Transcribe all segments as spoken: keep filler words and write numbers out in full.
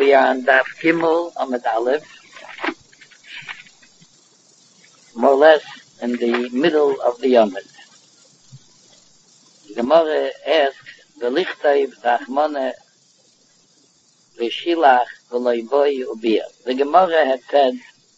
We are on Daf Gimel Amud Aleph, more or less in the middle of the Amud. The Gemara asks, "V'lichtayv Rachmane v'shilach v'loiboi ubir." The Gemara had said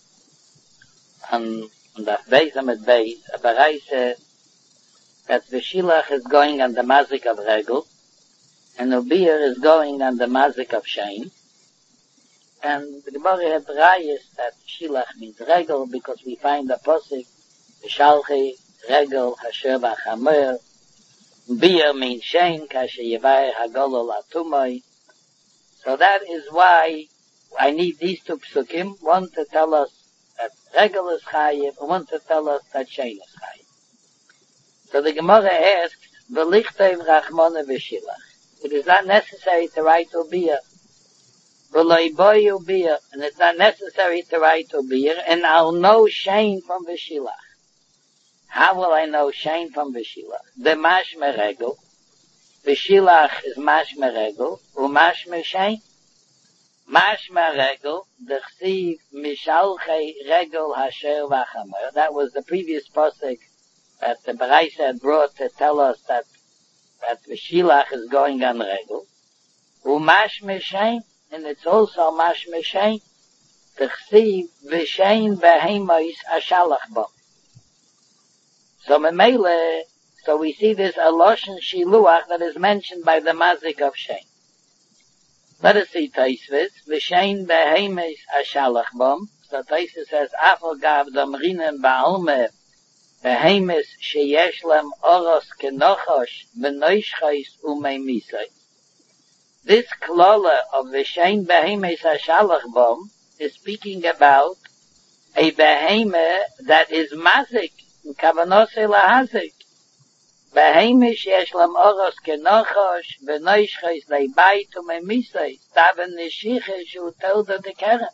on Daf Beis Amud Beis, a baraisa that v'shilach is going on the mazik of regel, and ubir is going on the mazik of shein. And the Gemara had rayas that shilach means regel because we find the posik v'shalchi regel hasher b'chamer. Beer means shein kasher yivai hagolol atumai. So that is why I need these two psukim, one to tell us that regel is chayiv, and one to tell us that shein is chayiv. So the Gemara asks, "V'lichtayv rachmone v'shilach." It is not necessary to write ubir. V'loiboi ubir, and it's not necessary to write ubir, and I'll know shein from v'shilach. How will I know shein from v'shilach? The mashme regel. V'shilach is mashme regel, u'mashme shein. Mashme regel, d'chsiv mishalchei regel hasher v'chamer. That was the previous posik that the Baraisa had brought to tell us that that v'shilach is going on regel. U'mashme shein, and it's also mashme shein. D'chsiv v'shein behemois ashalach bo. So memele, so we see this aloshen shiluach that is mentioned by the mazik of shein. Let us see Taisvis, v'shein behemois ashalach bom. So Taisvis says, afal gav damrinen ba'alme behemois sheyesh lem oros kenochosh v'noishchais u'meimisai. This klala of v'shein behemois ashalach bom is speaking about a behemah that is mazik. Kavanose lahazik. Behemish yesh lam oros kenochosh v'noishchais leibait u'memisai staben nishiches who told of the keren.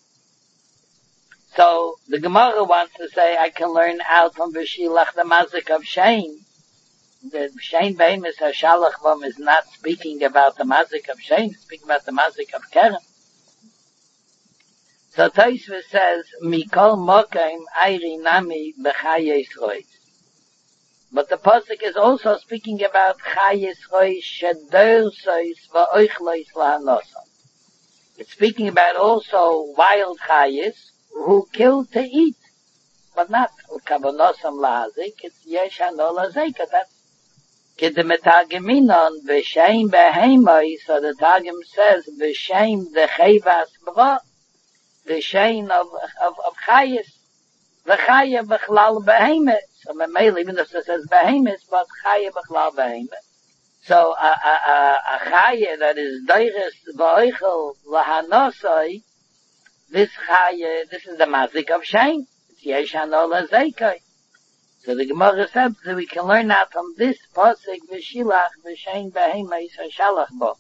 So the Gemara wants to say I can learn out from v'shilach the mazik of shein. The shein behemis hashalach bom is not speaking about the mazik of shein, it's speaking about the mazik of keren. So Taisva says, Mikol Mokaim Ayri Nami B'Chayes Rois. But the Pasuk is also speaking about Chayes Rois Sheder Sois V'Oichlois Lahanosam. It's speaking about also wild Chayes who kill to eat, but not Kavanosam Lahazik, it's Yeshano Lazeka. That's Kedemetagimenon V'Sheim Beheimoi, so the Targum says, V'Sheim Dechevas B'Ra. The shein of, of, of chayes. The chaye b'chlal behemet. So memele, even though it says behemet, but chaye b'chlal behemet. So a, a, a, a chaye that is doiches v'oichel lahanosai, this chaye, this is the mazik of shein. It's yeshano lazeikai. So the Gemara said that we can learn out from this pasuk v'shilach v'shein behemet hashalach bo.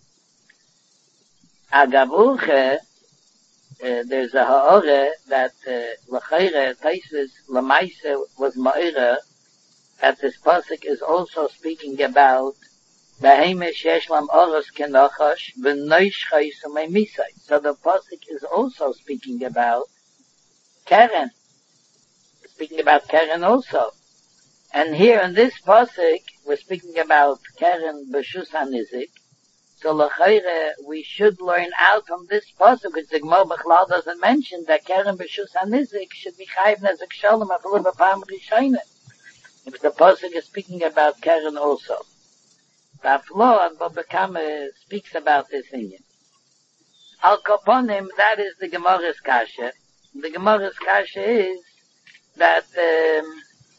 Agavuche, Uh, there's a ha'ore that l'chayre uh, Taisus l'maise was ma'ira that this pasuk is also speaking about behemoth sheyesh lam oros kenochosh v'noishchais u'meimisai. So the pasuk is also speaking about keren. It's speaking about keren also. And here in this pasuk we're speaking about keren b'shus hanizik. So l'chayre, we should learn out from this pasuk, because the Gemara B'chlal doesn't mention that keren b'shus hanizik should be chayiv nezek shalom afilu b'pam rishayna. If the pasuk is speaking about keren also. B'aflo and B'bekama speaks about this thing. Al kaponim, that is the Gemara's kasha. The Gemara's kasha is that um,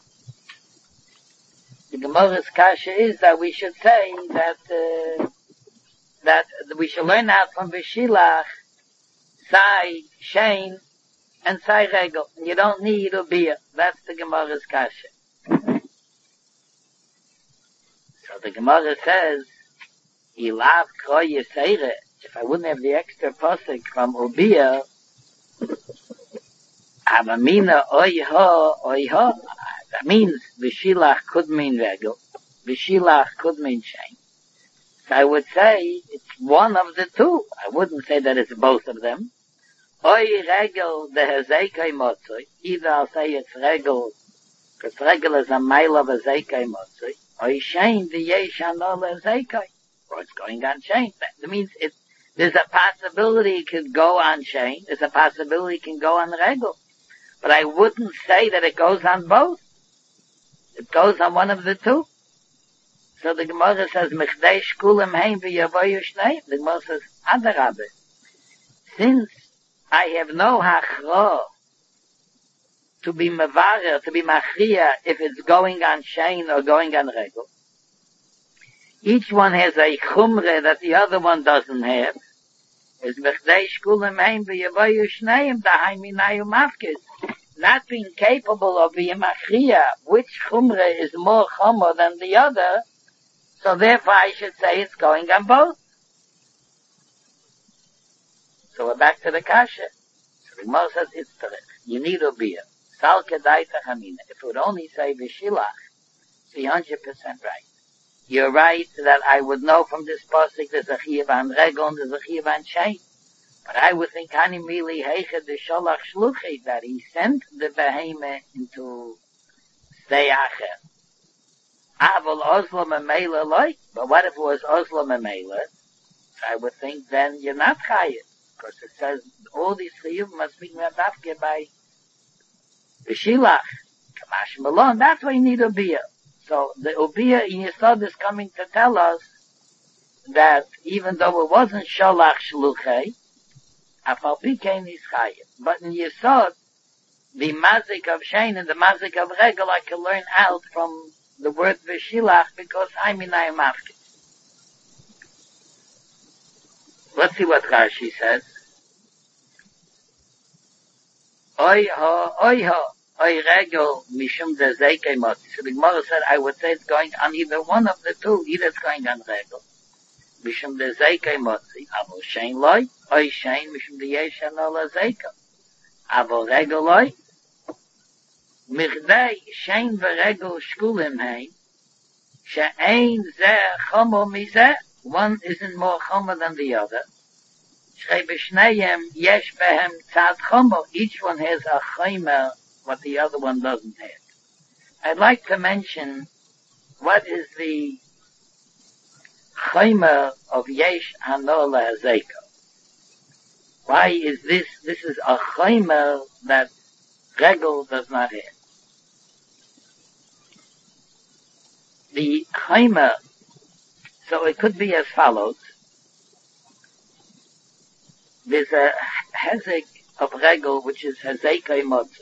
the Gemara's kasha is that we should say that. Uh, that we should learn out from V'shilach, Sai, Shein, and Sai Regel. You don't need Ubir. That's the Gemara's kasha. So the Gemara says, Ilav Kroy Yisere, if I wouldn't have the extra pasuk from Ubir, Avamina Oiho, Oiho, that means V'shilach could mean Regel, V'shilach could mean Shein. So I would say it's one of the two. I wouldn't say that it's both of them. Oy regel the hezekai motzoi. Either I'll say it's regel, because regel is a mile of hezekai motzoi. Oy shein the yesh anol hezekai. Or it's going on shein. That means it, there's a possibility it could go on shein. There's a possibility it can go on regel. But I wouldn't say that it goes on both. It goes on one of the two. So the Gemara says, Mechdei shkulim heim v'yavoyu shneim. The Gemara says, Adarabe. Since I have no hachra to be mevarer, to be machria, if it's going on shein or going on regel, each one has a chumre that the other one doesn't have. Is Mechdei shkulim heim v'yavoyu shneim dahaim minayu mafkid. Not being capable of being machria, which chumre is more chomer than the other, so therefore I should say it's going on both. So we're back to the kasha. So the Gemara says it's terech. You need a beer. Sal kedaita chamina. If it would only say v'shilach, it's one hundred percent right. You're right that I would know from this pasuk there's a chiyuv on regel and there's a chiyuv on shein. But I would think hani mili heiche the sholach shluchi, that he sent the behemah into stay acher. Aval Oslam and Mela like, but what if it was Oslam and Mela? So I would think then you're not chayiv, because it says all these chiyuv must be mevavke by the shilach, kamash malon. That's why you need a bia. So the ubia in Yesod is coming to tell us that even though it wasn't sholach shluchei, afal pikein is chayiv. But in Yesod, the mazik of shein and the mazik of regel I can learn out from the word v'shilach, because I'm in ayamafke. Let's see what Rashi says. Oy ho, oy ho, oy regel mishum de zeikei motzi. So the Gemara said, I would say it's going on either one of the two. Either it's going on regel. Mishum de zeikei motzi. Avo shein loy, oy shein mishum de yesh anola zeikei. Avo regel loy. Michdei shein v'regel shkulim heim, she'ein zeh chomo mizeh, one isn't more chomo than the other. Shrei b'shneihem yesh behem tzad chomo, each one has a chomer what the other one doesn't have. I'd like to mention what is the chomer of yesh hanola hazeko. Why is this, this is a chomer that regel does not have. The chaimer, so it could be as follows. There's a hezek of regel which is hezekai motzi.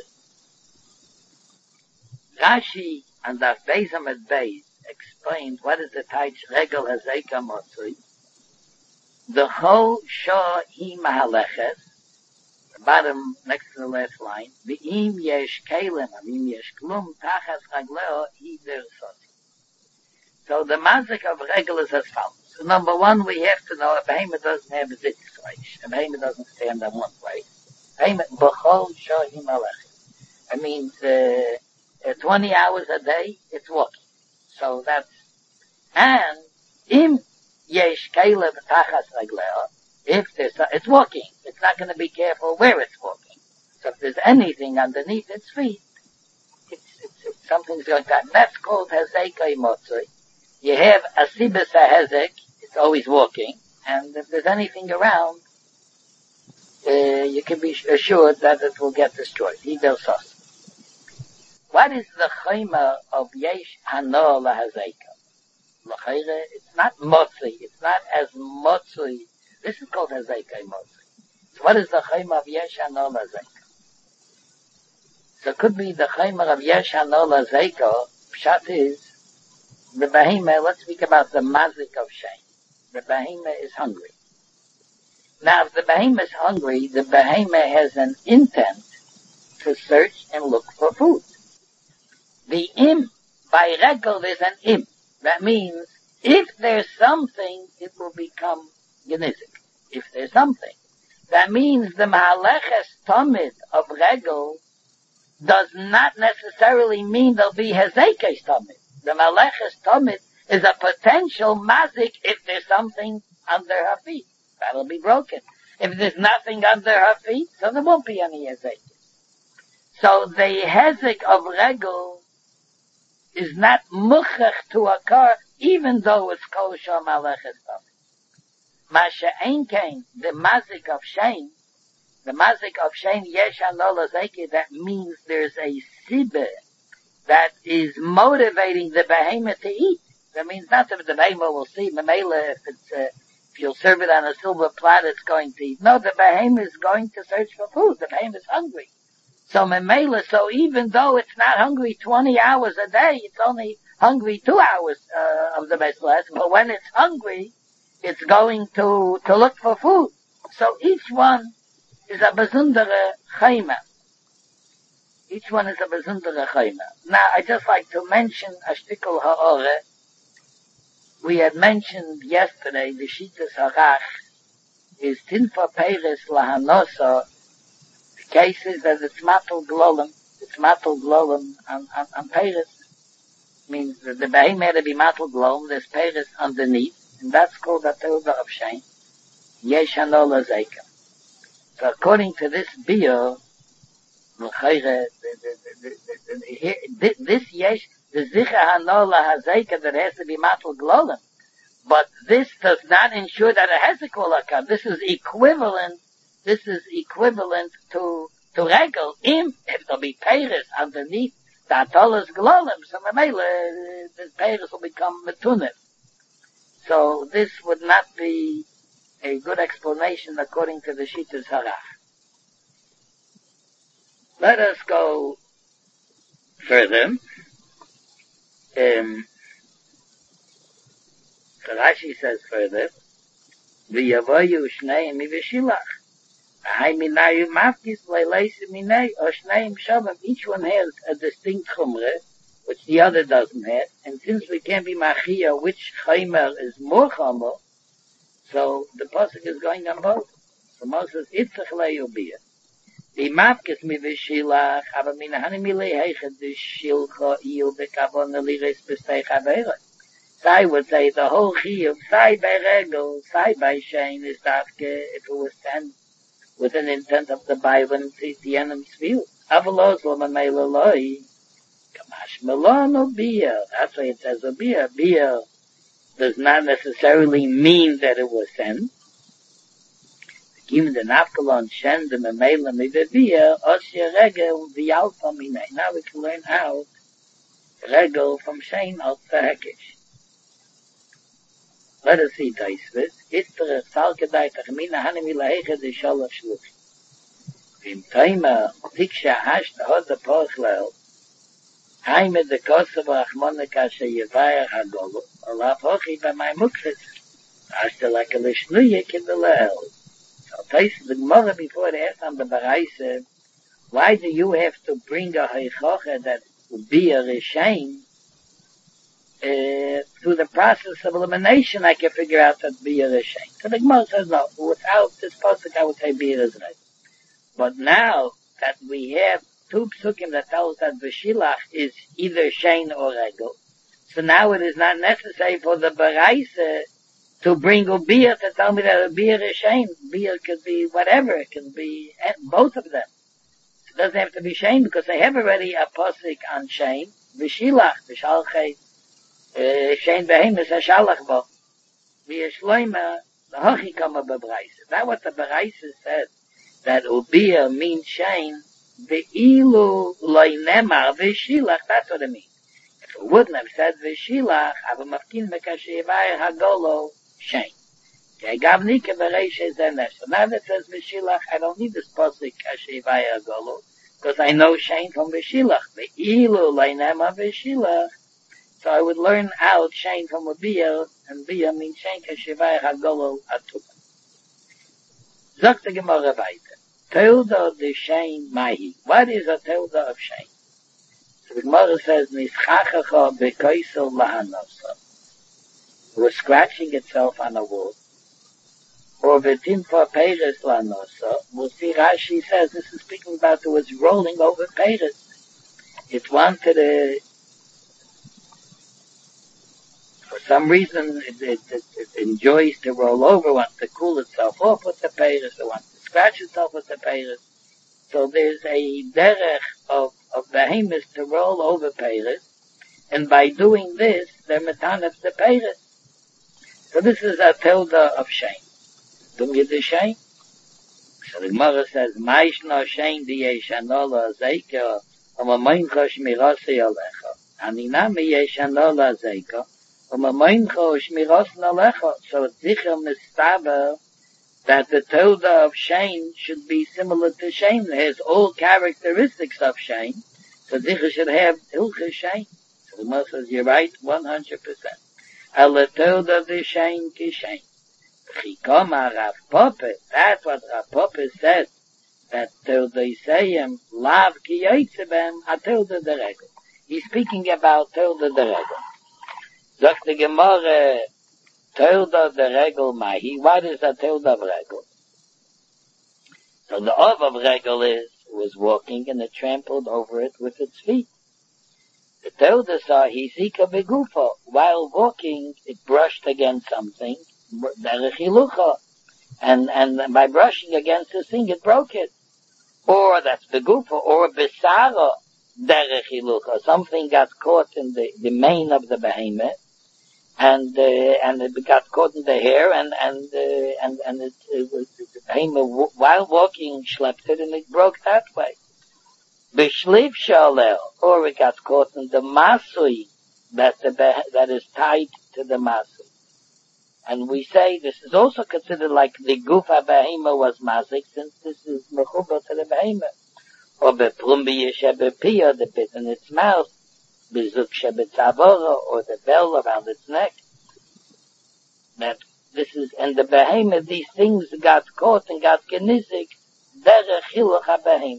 Rashi and the Beis Amid Beis explained what is the type regel hezekai motzi. The whole shah hi mahaleches, the bottom next to the last line, the im yesh kelim, im yesh klum tachas ragleo hi der sot. So the mazik of regel is as follows. So number one, we have to know a behemoth doesn't have a zitz place. A behemoth doesn't stand on one place. Behemoth, b'chol shohim alech. It means uh, uh, twenty hours a day, it's walking. So that's, and im yesh kelev tachas ragleo, if there's, it's walking. It's not going to be careful where it's walking. So if there's anything underneath its feet, it's, it's, it's something's going to, that's called hezekai motzoi. You have a sibis hezek, it's always walking, and if there's anything around, uh, you can be assured that it will get destroyed. Either sos. What is the chayma of yesh hano lahazeka? L'chayre, it's not motzi, it's not as motzi. This is called hazeka motzi. So what is the chayma of yesh hano lahazeka? So it could be the chayma of yesh hano lahazeka. Pshat is, the behemoth, let's speak about the mazik of shein. The behemoth is hungry. Now, if the behemoth is hungry, the behemoth has an intent to search and look for food. The im, by regel, there's an im. That means, if there's something, it will become genizik. If there's something. That means the mahaleches tamid of regel does not necessarily mean there'll be hezekes tamid. The Maleches Tamid is a potential mazik if there's something under her feet. That'll be broken. If there's nothing under her feet, so there won't be any hezek. So the hezek of regel is not muchach to occur, even though it's kol shom aleches tam. Masha ein kain, the mazik of shein, the mazik of shein yesh hanol azeki, that means there's a sibbe that is motivating the behemoth to eat. That means not that the behemoth will see, memela, if it's, uh, if you'll serve it on a silver platter, it's going to eat. No, the behemoth is going to search for food. The behemoth is hungry. So memela, so even though it's not hungry twenty hours a day, it's only hungry two hours, uh, of the best class, but when it's hungry, it's going to, to look for food. So each one is a besondere chayma. Each one is a besondere chayma. Now, I just like to mention a shtickle ha'ore. We had mentioned yesterday the Shitas Harach is Tinfa Peres Lahanosa. The case is that it's Matal Glolem. It's Matal Glolem on, on, on Peres. Means that the Behem had to be Matal Glolem. There's Peres underneath. And that's called the Teuda of Shein. Yesh Hanola Zeika. So according to this bio, this Yesh, the Zicha Hanola Hazeika that has to be Matal Glolem. But this does not ensure that a Hezek will occur. This is equivalent, this is equivalent to, to Regel. Im, if there'll be Peres underneath the Atolas Glolem, so Mamela, the Peres will become Metunet. So this would not be a good explanation according to the Shitas Harach. Let us go further. Um, Rashi says further, V'yavoyu shneim miveshilach. Ahai minayu mafkis leileisi minei, or shneim shavim. Each one has a distinct chumre, which the other doesn't have. And since we can't be machia which chaymer is more chumre, so the pasuk is going on both. So Moses itzach le'yubiyah. The mafkis miveshilach, aber min hanimilei heichad the shilcha iyu bekavon liris b'stei chaveirah. So I would say the whole chiyuv, sai by regel, sai by shein, is that if it was sent with an intent of the Bible and the enemy's view. Avalos l'mameila loi, kamash melon obiyah. That's why it says obiyah. Obiyah does not necessarily mean that it was sent. Given the nafkalon shen the mameila midabiyah, osya regel v'yalfa minei. Now we can learn out regel from shein al tzahekish. Let us see Taisvis. Ittere Salkedai Tachmina Hanimi Lahege de Shalosh Shluch. Vim Taima Tiksha Hash Hod the Porchlel. Haime de Kosovo Achmonika Sheyevaya Hagolo. Olaf Hochi by my Mukris. Ashta like a Lishnuyek in the Lehel. So Taisvis the Gemara before it asked on the Baraise, why do you have to bring a Heichoche that would be a Rishain? Uh, through the process of elimination, I can figure out that beer is shame. So the Gemara says, no, without this pasuk, I would say beer is right. But now that we have two psukim that tell us that Veshilach is either shame or regel, so now it is not necessary for the Baraisa to bring a beer to tell me that a beer is shame. Beer could be whatever, it can be both of them. It doesn't have to be shame because they have already a pasuk on shame. Veshilach, Veshalchei, Shein behemis hashalach bo. V'yeshloima the hachi kama bebraisa. That's what the Baraisa said. That ubiyah means shein. Ve'ilu loy nemar v'shilach. That's what it means. If it wouldn't have said v'shilach, ava mafkin mekashevai hagolo shein. Gav nika v'reisha zenesh. So now that says v'shilach, I don't need this pasuk kashevai hagolo because I know shein from v'shilach. Ve'ilu loy nemar v'shilach. So I would learn out shein from a bia, and bia means shein kashivai hagolo atuk. Zok the Gemara weiter. Teuda de shein mahi. What is a teuda of shein? So the Gemara says, nischachacha bekoisel lahanosa. It was scratching itself on a wood. Or v'timfa peres lahanosa. We'll see Rashi says, this is speaking about it was rolling over peres. It wanted a for some reason, it, it, it, it enjoys to roll over, wants to cool itself off with the peiros, or wants to scratch itself with the peiros. So there's a derech of, of behemoths to roll over peiros, and by doing this, they're metanef the peiros. So this is a tilda of shame. Dum you the shame? So the Gemara says, Maish no shame di yeshanola zeika, om a moincha shmirasi alecha. Ani nami yeshanola zeika, om a moincha shmirasi alecha. So it's sicher mistaber that the tilda of shame should be similar to shame. It has all characteristics of shame. So sicher should have hilcha shame. So the Gemara says, you're right, one hundred percent. Alle tilda de shame ki shame. Chikoma Rav Poppe, that's what Rav Poppe said, that tilda Yisayim, lav ki yitzebem, a tilda de regel. He's speaking about tilda de regel. Sagt the Gemara, tilda de regel mahi, what is a tilda of regel? So the of of regel is, was walking and it trampled over it with its feet. The tilda saw hisika begufo, while walking, it brushed against something, and and by brushing against this thing it broke it, or that's begufa, or besara derechilucha, something got caught in the the mane of the behemoth, and uh, and it got caught in the hair, and and uh, and and it, it was the behemoth while walking schlepped it, and it broke that way. Bishliv shalel, or it got caught in the masui that the that is tied to the masui. And we say this is also considered like the gufa behema was mazik, since this is mechuba to the behema. Or beplumbi yeshebepiyah, the bit in its mouth, bezuk shebetzavora, or the bell around its neck. That this is, and the behema, these things got caught and got genizik, derech hiluch ha-behema.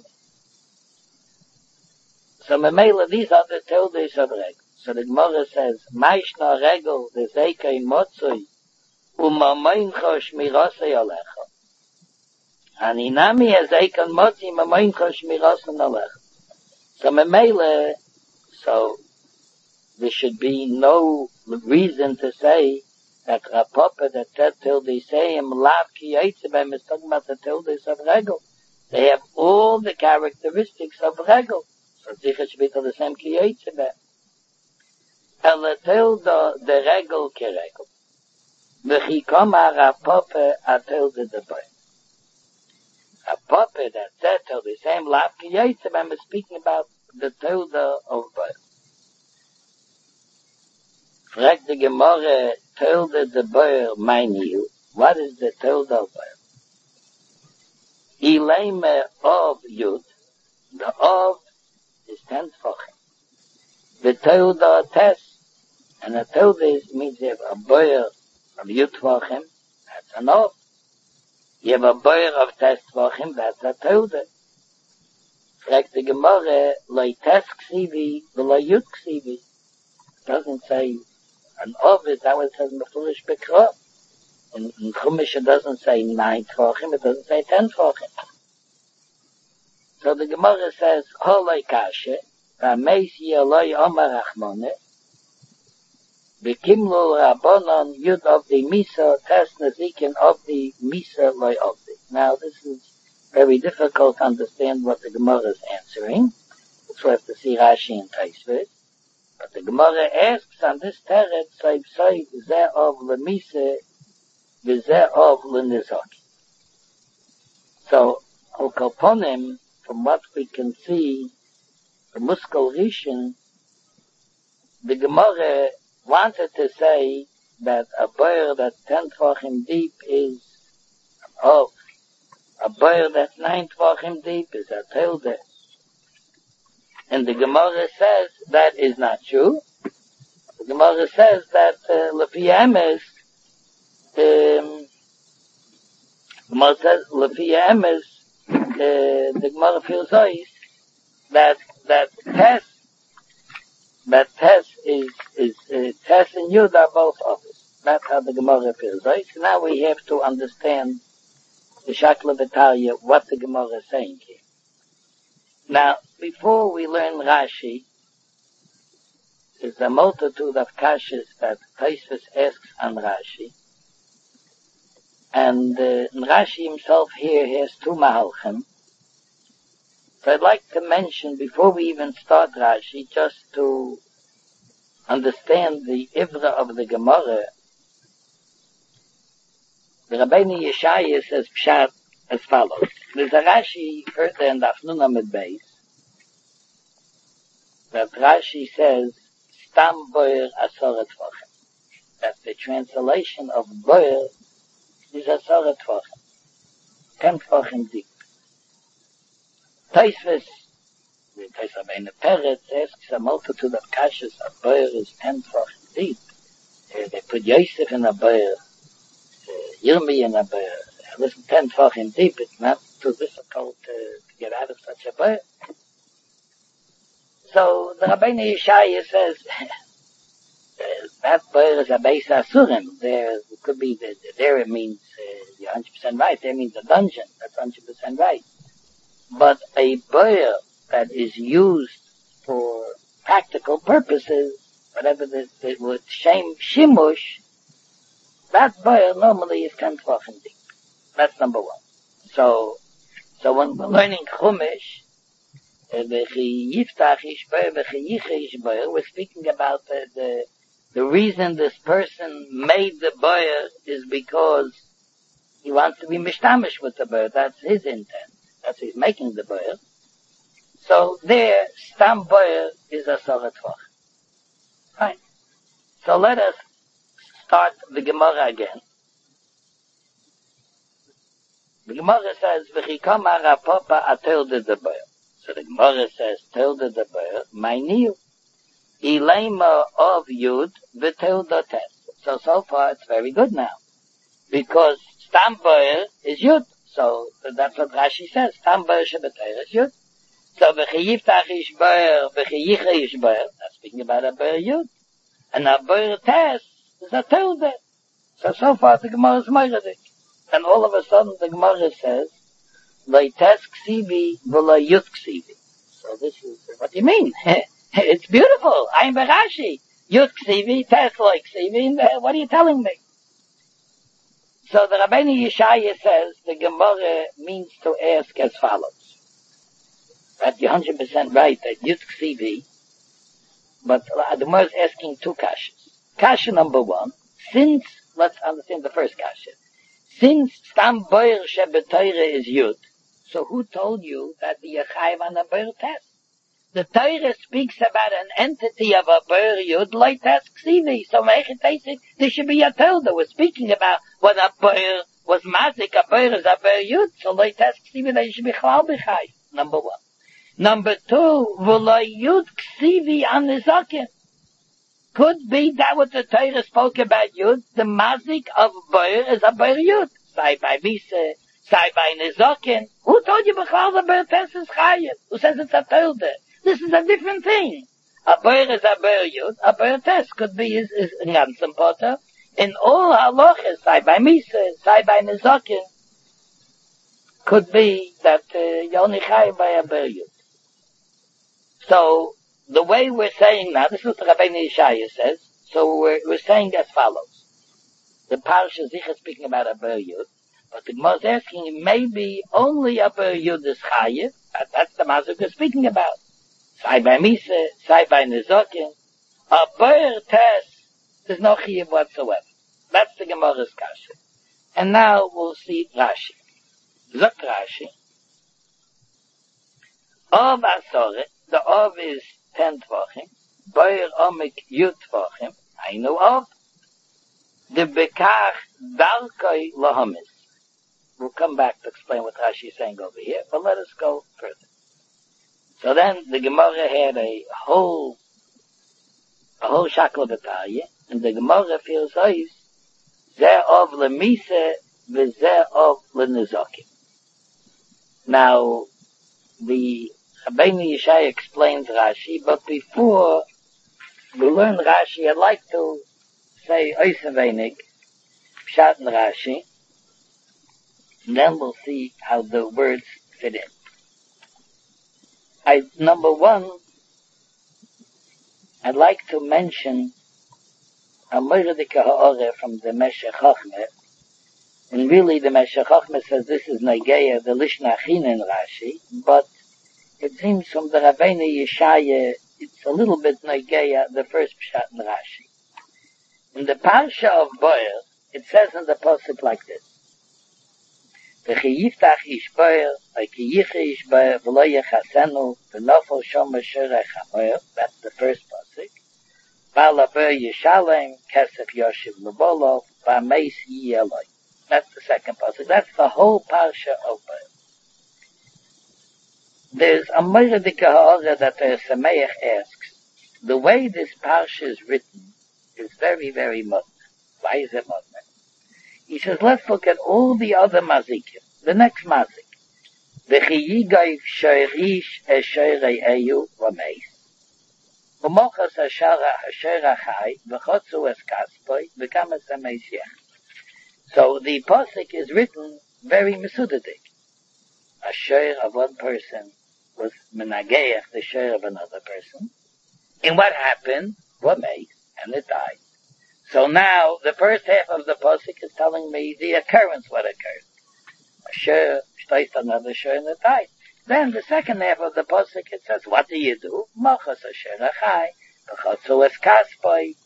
So memela, these are the tildes of regel. So the Gemara says, Maishna regel, the zeikei motzui, Uma moincha shmirasei alecha. Ani nami ezeikan motzi ma moincha shmirasei alecha. So memele, so there should be no reason to say that Rav Poppe that said till they say him lav ki yitzebem is talking about the tildes of regel. They have all the characteristics of regel. So sicher should be to the same ki yitzebem. Ele tilda de regel ki regel. V'chikoma Rav Poppe a tilde de boy. Rav Poppe that said till the same lav ki yitzebem is speaking about the tilde of boy. Fragt the Gemara, tilde de boy meine you. What is the tilde of boy? Ileme of yud. The of is ten tfachim. The tilde tes. And a tilde is, means you have a boy of yud tvachim, that's an of. You have a boyer of tes tvachim, that's a tilde. Fragt the Gemara, loi tes ksivi, loi yud ksivi. Doesn't say an of is how it says in the foolish bekra. In, in Chumash it doesn't say nine tvachim, it doesn't say ten tvachim. So the Gemara says, holoi kashe, v'ameis yeloi omar achmone, Bekimlo Rabbanon Yud of the Misa Tes Nezikin of the Misa Loy of the. Now this is very difficult to understand what the Gemara is answering. So we have to see Rashi and Taisvet. But the Gemara asks on this teret, Saib Saib, Zeh of the Misa, Zeh of the Nizaki. So, Al Kalponim, from what we can see, the Muskal Rishon, the Gemara wanted to say that a boyer that's ten tvachim deep is of. A boyer that's nine tvachim deep is a tilde. And the Gemara says that is not true. The Gemara says that lefi emes, um, the Gemara says lefi emes, the Gemara feels that that test. But Tess is, is, uh, Tess and Yud are both of it. That's how the Gemara feels, right? So now we have to understand the Shakla V'Talia, what the Gemara is saying here. Now, before we learn Rashi, is the multitude of kashas that Tosfos asks on Rashi. And uh, Rashi himself here has two mahalchim. So I'd like to mention, before we even start Rashi, just to understand the Ivra of the Gemara, the Rabbeinu Yeshaya says Pshat as follows. There's a Rashi further in the Afnun Amid Beis, that Rashi says, Stam Boyer Asoret Tvochem. That the translation of Boyer is Asoret Tvochem. Ten Tvochem deep. Tosfos, the Tosfos Rabbeinu Peretz asks a multitude of kashas of Boyer is ten Tvochem deep. Uh, they put Yosef in a Boyer, uh, Yirmi in a Boyer. Listen, ten Tvochem deep, it's not too difficult uh, to get out of such a Boyer. So the Rabbeinu Yeshaya says that Boyer is a Beis Asurim. There could be the, there it means uh, you're one hundred percent right. There means a dungeon. That's one hundred percent right. But a Boyer that is used for practical purposes, whatever the, the would shame shimush, that Boyer normally is ten Tvochem deep. That's number one. So, so when we're learning Chumash, we're speaking about the, the, the reason this person made the Boyer is because he wants to be mishtamish with the Boyer. That's his intent. That's he's making the Boyer. So there, Stam Boyer is a Soret Tvochem. Fine. So let us start the Gemara again. The Gemara says, V'chikam harapopa atilde de Boyer. So the Gemara says, tilde de Boyer, my new. Ilema of Yud, v'tilde tes. So, so far it's very good now. Because Stam Boyer is Yud. So that's what Rashi says. Stam Boyer shebetayr is Yud. So v'chiyiftach ish Boyer, v'chiyicha ish Boyer. That's speaking about a Boyer Yud. And a Boyer tes is a tilde. So, so far the Gemara is moiradik. And all of a sudden the Gemara says, Loi tes ksivi v'lo yud ksivi. So this is, what do you mean? It's beautiful. I'm Barashi. Yud ksivi, tes loi ksivi. What are you telling me? So the Rabbeinu Yeshaya says the Gemara means to ask as follows. That you're one hundred percent right that yud ksivi, but the Gemara is asking two kashas. Kasha number one, since, let's understand the first kasha. Since Stam Boyer shebetayre is Yud, so who told you that the Yechayev on a Boyer test? The Torah speaks about an entity of a Boyer Yud, like test ksivi. So Mechet there should be a Torah. We're speaking about what a Boyer was mazik, a Boyer is a Boyer Yud, so like test ksivi, they should be chalal b'chai. Number one. Number two, v'lo Yud ksivi on the zaken. Could be that what the Torah spoke about Yud, the mazik of Boyer is a Boyer Yud. Sai by Misa, Sai by Nezokin. Who told you Bechal the Boyer Tess is Chayev? Who says it's a Torah? This is a different thing. A Boyer is a Boyer Yud, a Boyer Tess could be is, is Gansen Potter. In all halachas, Sai by Misa, Sai by Nezokin, could be that uh, you're only Chayev by a Boyer Yud. So, the way we're saying now, this is what the Rabbeinu Yeshaya says, so we're, we're saying as follows. The Parsha Zicha speaking about a Boyer Yud, but the Gemara is asking, maybe only a Boyer Yud is Chayev, that, that's the Mazuk we're speaking about. Sai by Misa, Sai by Nezokin, a Boyer Tess, there's no Chayev whatsoever. That's the Gemara's Kasha. And now we'll see Rashi. Zok Rashi. Of Asoret, the Of is ten Tvochem, Boyer Omek Yud Tvochem, I know of, the Bekach Darkoi Lahamis. We'll come back to explain what Rashi is saying over here, but let us go further. So then the Gemara had a whole, a whole shakla b'taya, and the Gemara feels ois, zeh of lemise, v'zeh of lenezokim. Now, the Rabbeinu Yeshaya explains Rashi, but before we learn Rashi, I'd like to say oisavenig, pshat in Rashi, and then we'll see how the words fit in. I, number one, I'd like to mention a Moiradika Ha'ore from the Meshech Chochmeh. And really the Meshech Chochmeh says this is Negeya, the Lishna Achina in Rashi, but it seems from the Rabbeinu Yeshaya, it's a little bit Negeya, the first Pshat in Rashi. In the Parsha of Boer, it says in the Pasuk like this: V'chi yiftach ish Boer, v'ki yiche ish Boer, v'lo yechasenu, v'nofel shom asherech ha-Boer. That's the first Pasuk. Ba'al ha-Boer yishalem, kesef yoshiv l'bolov, v'ameis yi eloi. That's the second Pasuk. That's the whole Parsha of Boer. There's a Moiradika Ha'ore that the Sameach asks, the way this Parsha is written is very, very modern. Why is it modern? He says, let's look at all the other mazikim. The next mazik. V'chi yigayiv shoyrish eshoyrei eyu v'meis. V'mochas asher achai v'chotzu es kaspoi v'kamas ameis yech. So the pasuk is written very mesudadik. A shayr of one person was menageach the shayr of another person. And what happened? V'meis. And it died. So now, the first half of the pasuk is telling me the occurrence, what occurred. A shur, shtoist another shur, and it died. Then the second half of the pasuk, it says, what do you do? Mochas asher achai, b'chotzu es kaspoi.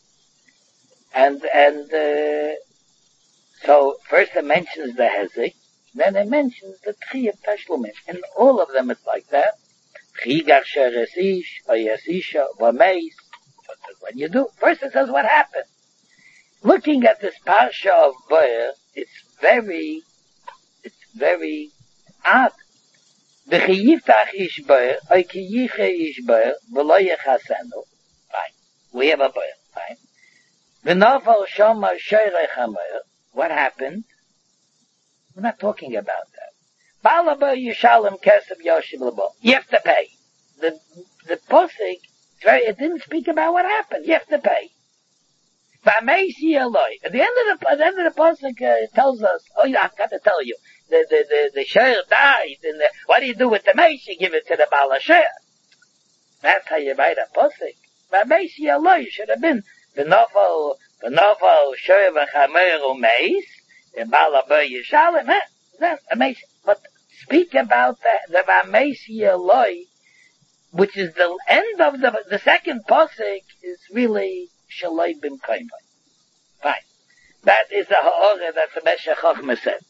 And, and, uh, so, first it mentions the hezek, then it mentions the tchi of tashlumim. And all of them it's like that. Tchi gar sher esish, o yesisha, v'meis. What you do? First it says what happened. Looking at this Parsha of Boer, it's very, it's very odd. V'chi yiftach ish Boer, oy ki yiche ish Boer, v'lo yechasenu. Fine. We have a Boer. Fine. V'nofal shoma shoyrech ha-Boer. What happened? We're not talking about that. Ba'al ha-Boer yishalem kesef yoshiv l'bo. You have to pay. The, the posik, it didn't speak about what happened. You have to pay. At the end of the, at the end of the pasuk, uh, it tells us, oh yeah, I've got to tell you, the, the, the, the share died, and the, what do you do with the meis? You give it to the Baal HaSher. That's how you write a pasuk. V'ameisi aloi, should have been, v'nofal, v'nofal, shor v'chamer u'meis, and Baal HaBoer Yishalem, eh? That's amazing. But speak about the, the v'ameisi aloi, which is the end of the, the second pasuk, is really Shalai bim Kaimai. Fine. That is the ha'orah that the Meshech Chochmeh said.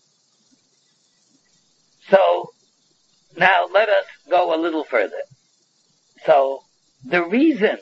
So, now let us go a little further. So, the reason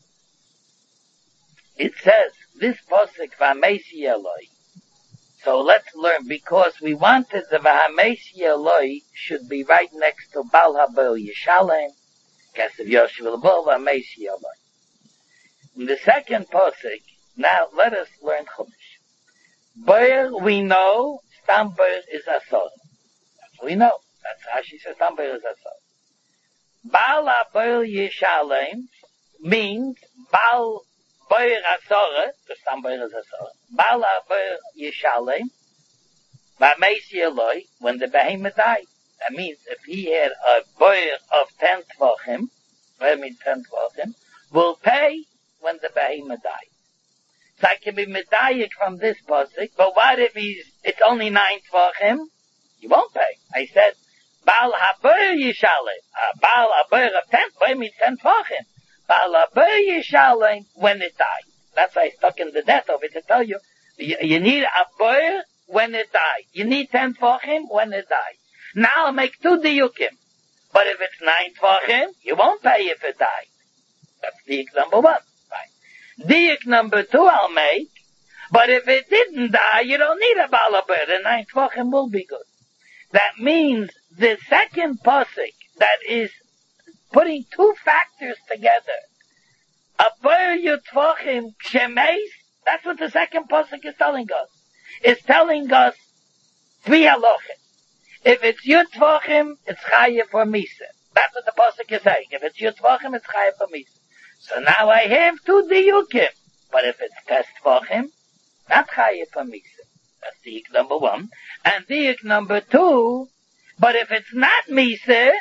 it says this pasuk v'ameisi Eloi. So let's learn, because we wanted the v'ameisi Eloi should be right next to Baal HaBoer Yishalem, Kesef Yoshiv L'bo v'ameisi Eloi. In the second pasuk, now let us learn Chumash. Boer, we know, Stam Boer is Asor. That's what we know. That's how she says Stam Boer is Asor. Baal HaBoer Yishalem means Baal Boer Asor, the Stam Boer is Asor. Baal HaBoer Yishalem, V'ameisi Eloi, when the behemoth died. That means if he had a Boer of ten tvachim, what I mean ten tvachim, will pay when the behemoth died. So I can be medayik from this pasuk, but what if he's, it's only nine tvachim? You won't pay. I said, Baal HaBoer Yishalem, uh, Baal HaBoer of ten, what I mean ten tvachim? Baal HaBoer Yishalem when it died. That's why I stuck in the death of it to tell you, you, you need a Boer when it died. You need ten tvachim when it died. Now I'll make two diyukim. But if it's nine tvachim, you won't pay if it died. That's diyuk number one. Diyuk number two I'll make, but if it didn't die, you don't need a Baal HaBoer. The nine tvachim will be good. That means the second pasuk that is putting two factors together, a Boer Yutvachim Shemeis, that's what the second pasuk is telling us. It's telling us three halachas. If it's Yutvachim, it's Chaya for Misa. That's what the pasuk is saying. If it's Yutvachim, it's Chaya for Misa. So now I have two diyukim. But if it's test tvachim, not chayef for misa. That's diyuk number one. And diyuk number two, but if it's not misa,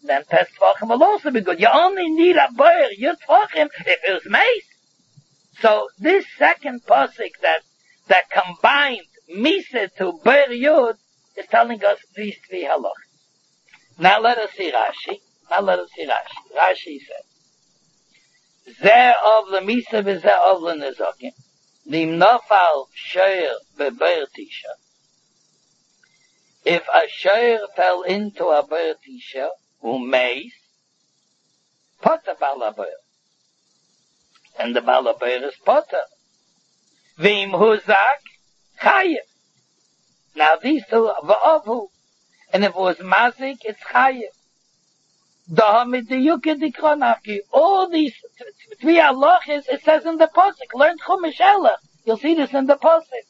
then test tvachim will also be good. You only need a boyer yud tvachim if it was mace. So this second pasuk that that combined misa to boyer yud is telling us these three halachas. Now let us see Rashi. Now let us see Rashi. Rashi says, "Zeh of the misa v'zeh of the nezokim. Nim nofal shoyer beber tisha. If a shoyer fell into a ber tisha, who mace, potter balaber, and the balaber is potter. Vim huzak chayev. Now these two va'avu, and if it was mazik, it's chayev. Dahamid the yuke dikronafki. All these three halachas, it says in the pasuk. Learn chumash elach. You'll see this in the pasuk.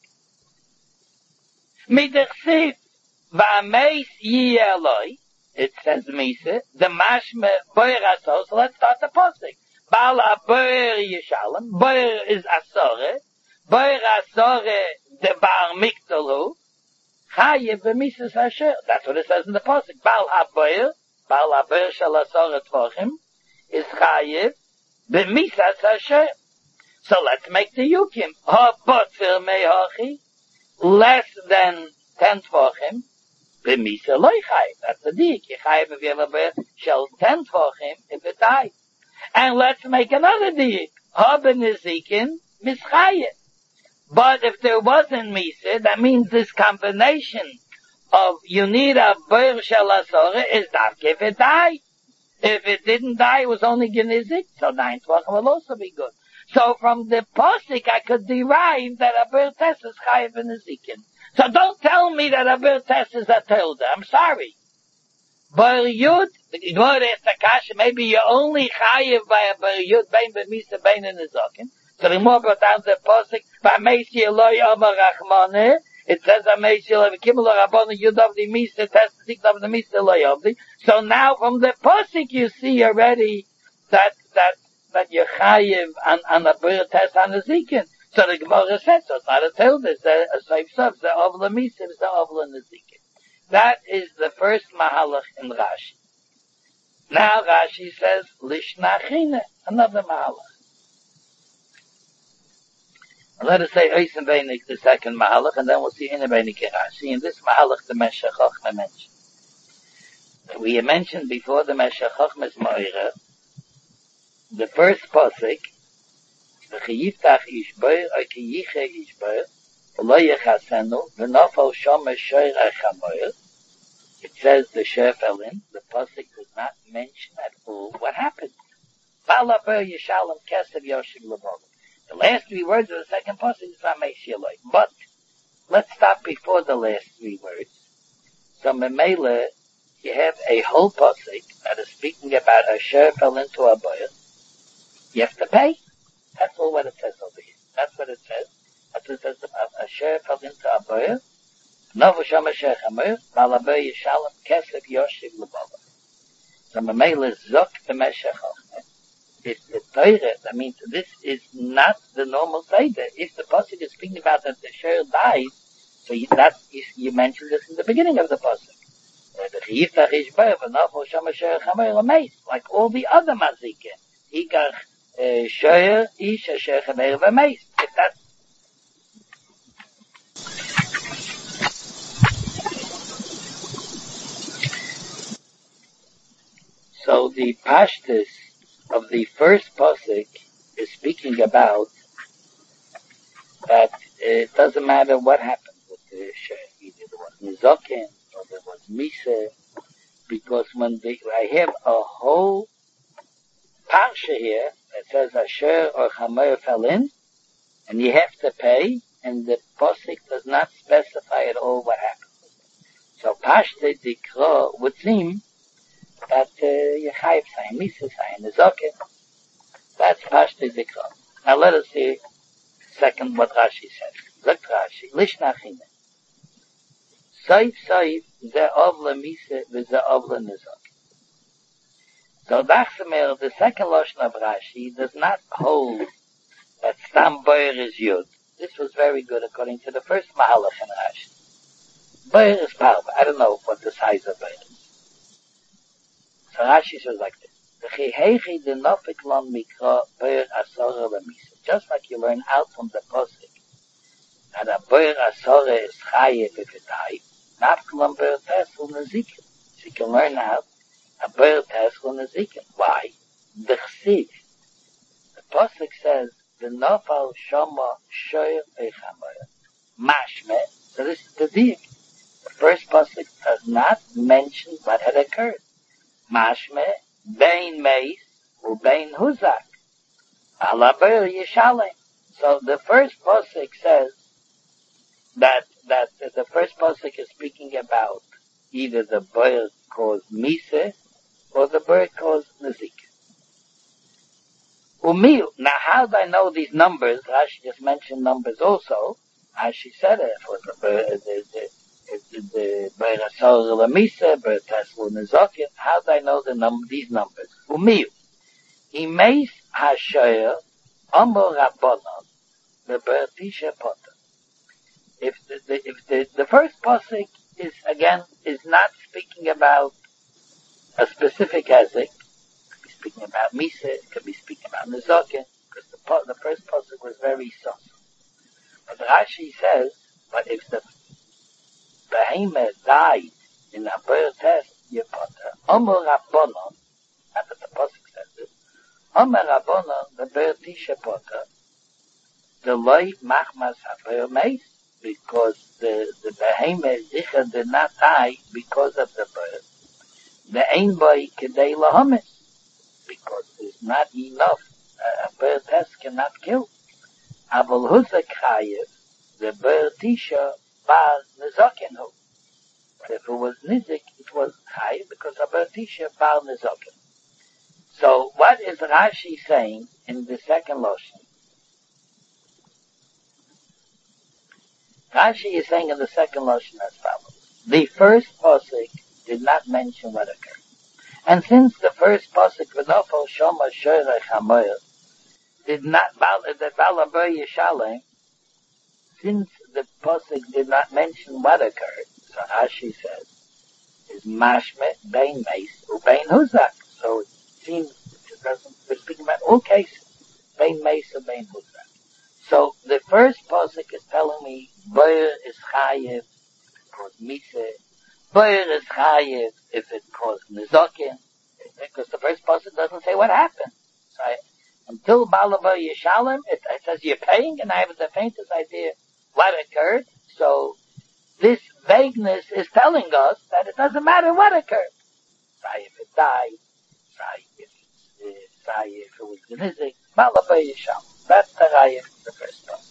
Midechsiv va'ameis yiyeloi. It says misa. The mashme boyer asos. So let's start the pasuk. Bala boyer yishalem. Boyer is asore. Boyer asore the bar mikdalu. Chayev v'misas asher. That's what it says in the pasuk. Bal ha-boyer. Bal ha-boyer shel asore tvachim. Is chayev v'misas asher. So let's make the yukim. Ha-botzir mehachi. Less than ten tvachim. B'misa loy chayev. That's the dik. You chayev if you have a boyer shel ten tvachim if it dies. And let's make another dik. Ha-b'nezikin mischayev. But if there wasn't misa, that means this combination of you need a boyer shel asore is not if it died. If it didn't die, it was only genizik, so nine tvachim will also be good. So from the posik, I could derive that a boyer test is chayev in nezikin. So don't tell me that a boyer test is a tilde. I'm sorry. Boyer yud, the Gemara is Takash, maybe you're only chayev by a boyer yud, bein b'misa, bein in nezokin. So the more brought down the posik, B'ameisi Eloi Amar Rachmane, it says Ameisi Eloi V'kimel Rabbanu Yud of the Misa, test the of the Misa Eloi of the. So now from the posik you see already that, that, that you're chayiv on, on a boyer test on a zikin. So the Gemara said, so it's not a tilde, it's a, a safe sub, the of the Misa, it's the of the zikin. That is the first mahalach in Rashi. Now Rashi says, Lishnachine, another mahalach. Let us say Oisen Beinik, the second Mahalach, and then we'll see Ina Beinik Rashi. In this Mahalach, the Meshech Chochmah mentioned. We mentioned before the Meshech Chochmah's Moira, the first Posik, V'chiyiftach Ishboir, or Kiyiche Ishboir, V'lo Yechasenu, V'nofal Shomer Shoir Echamoir. It says the Shoir fell in. The Posik does not mention at all what happened. Balaber Yishalem Kesev Yoshim Levov. The last three words of the second pasuk is Vameisi Eloi. But let's stop before the last three words. So Memele, you have a whole pasuk that is speaking about a share fell into a boyer. You have to pay. That's all what it says over here. That's what it says. That's what it says about a share fell into a boyer. Novu Shama Shech Amir, Balaber Yishalem Kesef Yoshiv Lebava. So Memele Zok the Meshech Chochmah. If the Torah, that means this is not the normal Seder. If the pasuk is speaking about that the share dies, so you, that is, you mentioned this in the beginning of the pasuk. Like all the other mazikin, ikach share ish asher chamer v'meis. If that's so, the pashtus of the first pasuk is speaking about that it doesn't matter what happened with the share. Either there was nizokin or there was misa, because when they, I have a whole parsha here that says asher or chamer fell in, and you have to pay, and the pasuk does not specify at all what happened. So pashte dikra would seem that you chayiv sayin, misa sayin, nizokin. That's pashte dikra. Now let us see second what Rashi says. Look Rashi, lishnachine. Saif saif ze avla misa v'ze avla nizokin. So Dachsemer, the second lashon of Rashi, does not hold that stam boyer is yud. This was very good according to the first mahalach in Rashi. Boyer is parva. I don't know what the size of boyer is. So Rashi says like this. V'chihechi de nofik lon mikra ber asora lemisa. Just like you learn out from the posik that a ber asora is chayev if it died, nafklon ber tesel nezikin. So you can learn out a ber tesel nezikin. Why? The chsiv. The posik says, the nofal shoma shoyer echamoyer. Mashme. So this is the diak. The first pasuk does not mention what had occurred. Mashme, bein meis, u bein huzak. Alaber yishalem. So the first pasuk says that, that the first pasuk is speaking about either the bird caused mise or the bird caused nezik. Umiu. Now how do I know these numbers? Rashi just mentioned numbers also. As she said it, for the bird, the, the, the bird asor lemisa, bird teslu nezokin. How do I know the num these numbers? Umiu. Imeis hashoyer amor rabbanon the bird tisha potter. If the, the if the the first pasuk is again is not speaking about a specific hezek, speaking about misa, it could be speaking about nezokin, because the the first pasuk was very soft. But Rashi says, but if the behemoth died in a bird test, you potter. Omer Rabbanon, after the pasuk says this, Omer Rabbanon, the bird tisha potter, the loy machmas haber meis, because the the behemoth zicher did not die because of the bird. The ein boy kedei lahamis, because there's not enough. Uh, a bird test cannot kill. Abel huzak chayev, the bird tisha bar nezokin hu. But if it was nizik, it was chayev because a bird tisha bar nezokin. So what is Rashi saying in the second lashon? Rashi is saying in the second lashon as follows: the first pasuk did not mention what occurred, and since the first pasuk v'nofal shoma shoyrei chamoyer did not, the Balaber Yishalem, since the pasuk did not mention what occurred, so Rashi says, is mashme, bein meis, u bein huzak. So it seems it doesn't, we're speaking about all cases, bein meis u bein huzak. So the first pasuk is telling me, boyer is chayev, caused mise, boyer is chayev, if it caused nizokin, because the first pasuk doesn't say what happened. So I, until Balabar Yishalem, it, it says you're paying, and I have the faintest idea what occurred. So this vagueness is telling us that it doesn't matter what occurred. Say if it died, say if it's, uh, say if it was Genizik, Balabar Yishalem. That's the raya of the first part.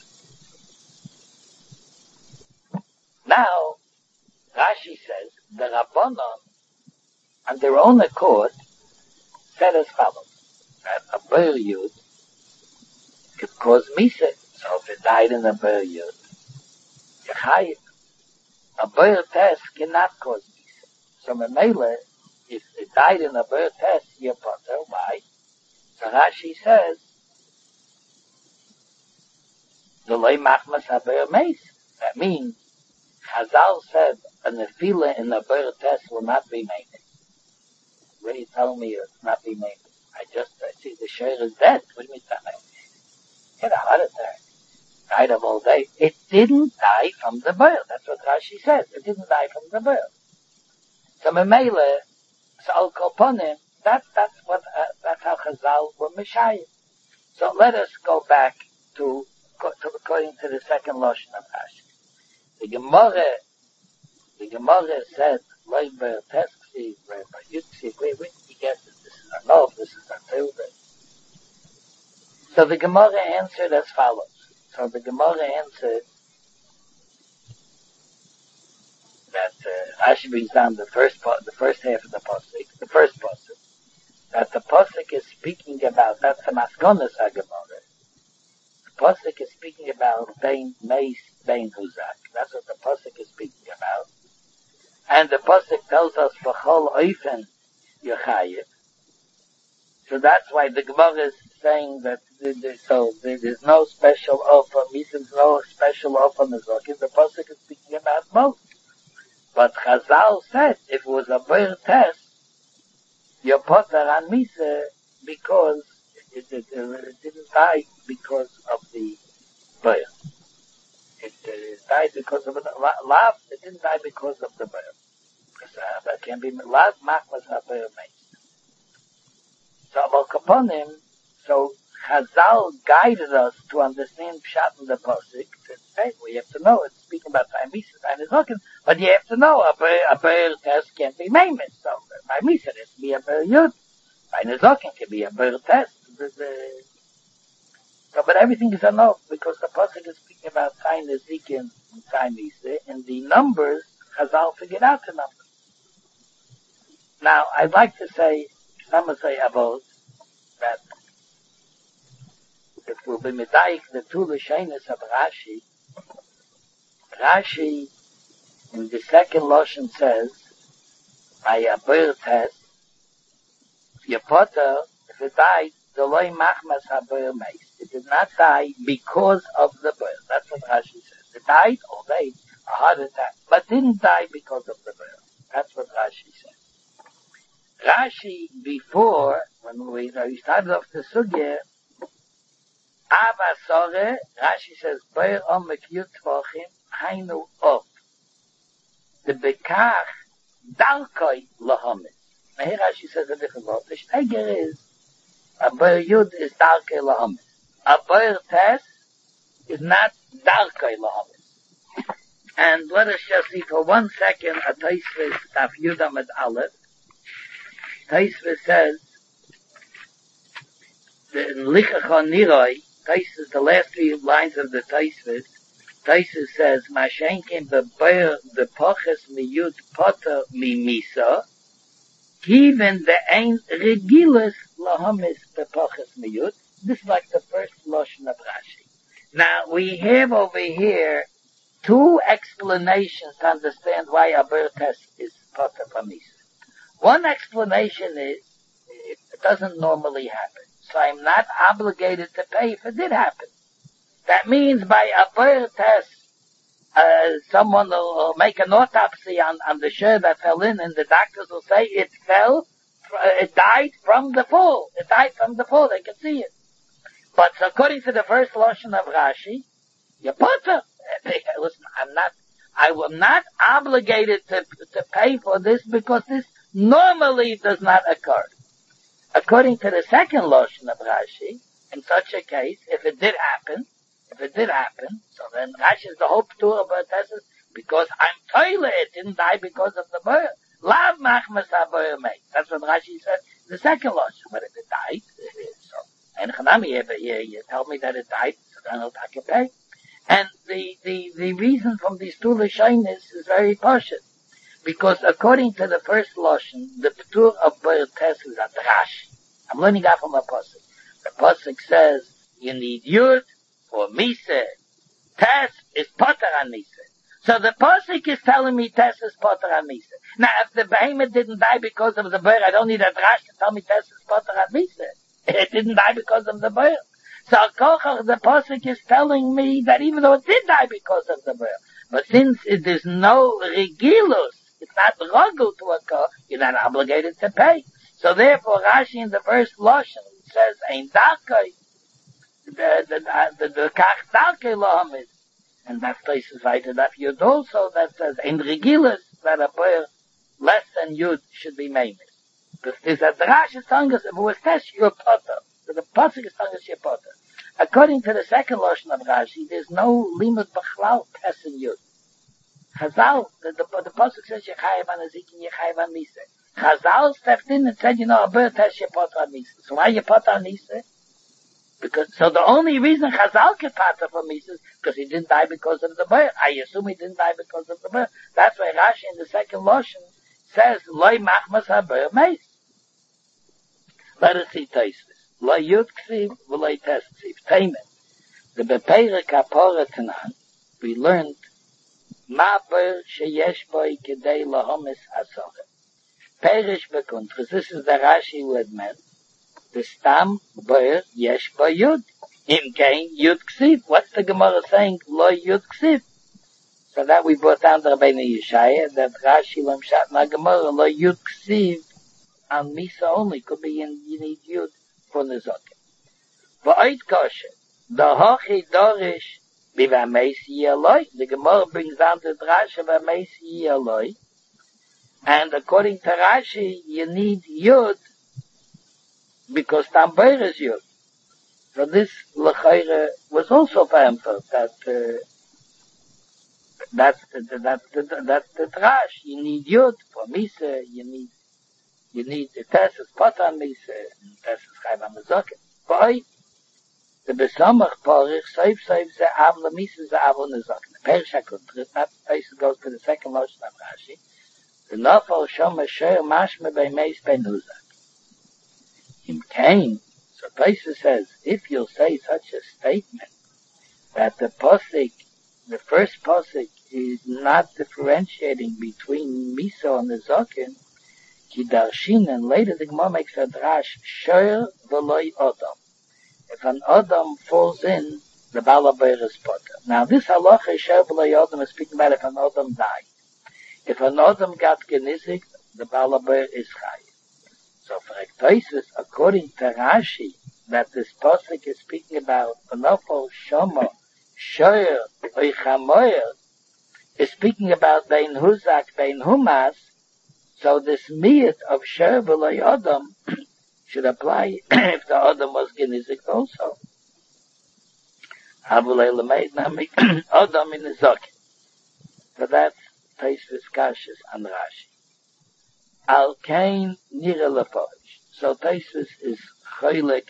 Now, Rashi says the Rabbanon, on their own accord, said as follows: that a ber yud could cause misa. So if it died in a ber yud, you're chayiv. A ber test cannot cause misa. So memele, if it died in a ber test, you're potter. Why? So Rashi says, the loy machmas haber meis. That means, Chazal said, a nefila in a ber test will not be made. When you tell me it's not be made, I just, I see the share is dead. What do you mean that? He had a heart attack. Died of old age. It didn't die from the birth. That's what Rashi says. It didn't die from the birth. So Memele, so Al Kolponim, that's, that's what, uh, that's how Chazal were Meshayim. So let us go back to, to according to the second Lashon of Rashi. The Gemara, the Gemara said, like by Peschi, by Yutzi, where did you get this? This is a Nov, this is a Tilde. So the Gemara answered as follows. So the Gemara answered that uh, Rashi brings down the first part, the first half of the pasuk, the first pasuk, that the pasuk is speaking about, that's the Maskonas HaGemara. The pasuk is speaking about Bein Meis, Bein Huzak. That's what the pasuk is speaking about. And the pasuk tells us V'chol Oifen Yochayev. So that's why the Gemara is saying that the, the, so there is no special offer, means no special offer Nezokim. The pasuk is speaking about both. But Chazal said if it was a bird test, You're potter on Misa because it, it, it, it didn't die because of the birth. It uh, died because of the love. It didn't die because of the birth. Because uh, that can be love. Machmas haber meis. So Al Kaponim. So Chazal guided us to understand Pshat in the Pasuk. Hey, we have to know it's speaking about time Misa, time is looking, but you have to know a ber, a ber test can't be Maimis. So by Misa it has to be a ber Yud. By Nezokin can be a ber test. The, the, so, but everything is enough because the Pasuk is speaking about time Nezikin and time Misa, and the numbers Chazal figured out the numbers. Now I'd like to say, some would say about that. It will be medayik the two Lashonos of Rashi. Rashi in the second Lashon says, by a ber test, your potter, if it died, the loy machmas haber meis. It did not die because of the birth. That's what Rashi says. It died, old age, a heart attack, but didn't die because of the birth. That's what Rashi says. Rashi, before, when we, we started off the sugya, Avasore, Rashi says, Beir omek yud tvochim, hainu of. The bekach, dalkoi lahomis. Now here Rashi says a different word. The Steiger is, a Beir yud is dalkoi lahomis. A Beir tes is not dalkoi lahomis. And let us just see for one second a Taisvis Taf Yudam et Aleph. Taisvis says, in Lichachon Niroi, Taisus, the last three lines of the Taisvis, Taisus says, Mashenkin beber the poches miyud potter mi misa, even the ein regilas lahamis the poches miyud. This is like the first Lashon of Rashi. Now, we have over here two explanations to understand why a ber test is potter from misa. One explanation is, it doesn't normally happen. So I'm not obligated to pay if it did happen. That means by a ber test, uh, someone will, will make an autopsy on, on the share that fell in, and the doctors will say it fell, it died from the fall. It died from the fall. They can see it. But according to the first Lashon of Rashi, you potter. Listen, I'm not, I am not obligated to, to pay for this because this normally does not occur. According to the second Lashon of Rashi, in such a case, if it did happen, if it did happen, so then Rashi is the whole tour of Bertesis, because I'm toilet, it didn't die because of the birth. Lav machmas haber meis. That's what Rashi said, the second Lashon. But if it died, so, and Chanami, you, you tell me that it died, so then I'll take a pay. And the, the, the reason from these two Lashonos is very partial. Because according to the first Lashon, the P'tur of Bertes is at Rashi. I'm learning that from a Pasuk. The Pasuk says, you need Yud for Misa. Tes is Potter on Misa. So the Pasuk is telling me Tes is Potter on Misa. Now, if the behemoth didn't die because of the birth, I don't need a Rashi to tell me Tes is Potter on Misa. It didn't die because of the birth. So the Pasuk is telling me that even though it did die because of the birth, but since it is no Regilus, it's not ragul to occur, you're not obligated to pay. So therefore, Rashi in the first Lashon says, "Ein darkei the the the the kach darkei lahamis," and that place is right enough. Yud also that says, "Ein regilas," that a prayer less than Yud should be made. Because there's a Rashi is telling us if it was test your potter, so the pasuk is telling us your potter. According to the second Lashon of Rashi, there's no limit b'chlal test in Yud. Chazal, the, the, the Pasuk says, Yechayev an Azikin, Yechayev an Misa. Chazal stepped in and said, you know, a bird has Yepotter an Misa. So why Yepotter an Misa? Because, so the only reason Chazal can Potter for Misa is because he didn't die because of the bird. I assume he didn't die because of the bird. That's why Rashi in the second Lashon says, Loi machmas haber meis. Let us see Taisus. Loi yud ksiv, v'loi tes ksiv. Taimen. The Bepeire Kapora Tanan, we learned Ma ber sheyesh boi kedei lahomis hasoche. Perish bekuntres. This is the Rashi who had meant. The stam ber yesh boi yud. Im kein yud ksiv. What's the Gemara saying? Lo yud ksiv. So that we brought down the Rabbeinu Yeshaya, that Rashi lam shat na Gemara, lo yud ksiv on Misa only. Could be in, you need Yud for Nezokin. V'oid kosher. The hochi dorish b'vameisi eloi. The Gemara brings down the drasha v'vameisi eloi. And according to Rashi, you need Yud because Tambeir is Yud. So this L'chaira was also pampered that uh, that's the that's the that's the trash. You need Yud for Misa. You need you need the Tessus Patan Misa and Tessus Chayv Amazoket. Boy, the Besamach Porich Seif Seif Ze Avla Misa Ze Avla Nezoket. The Perish HaKuntrit, that place goes to the second Lashon of Rashi. The Nafal Shom Asher Mashme Bei Meis Ben Huzak. In Cain, so Taisa says, if you'll say such a statement, that the Posik, the first Posik, is not differentiating between Miso and the Zokin, Ki Darshin, and later the Gemara makes a drash, Shoyer V'loi Odom. If an Odom falls in, the Balabayr is Potter. Now this halacha is Shoyer V'loi Odom is speaking about if an Odom died. If an Odom got Genizik, the Balabayr is Chai. So for Ektoisus, according to Rashi, that this Posik is speaking about Benofol Shomo, Shoyer, Oichamoyer, is speaking about Bein Huzak, Bein Humas, so this miyat of Shoyer V'loi Odom should apply if the Odom was Genizik also. Havulei L'meid Nami Odom in the Zokin. So that's Toisus Kashas and Rashi. Al Kain Nira Leforish. So Toisus is chaylik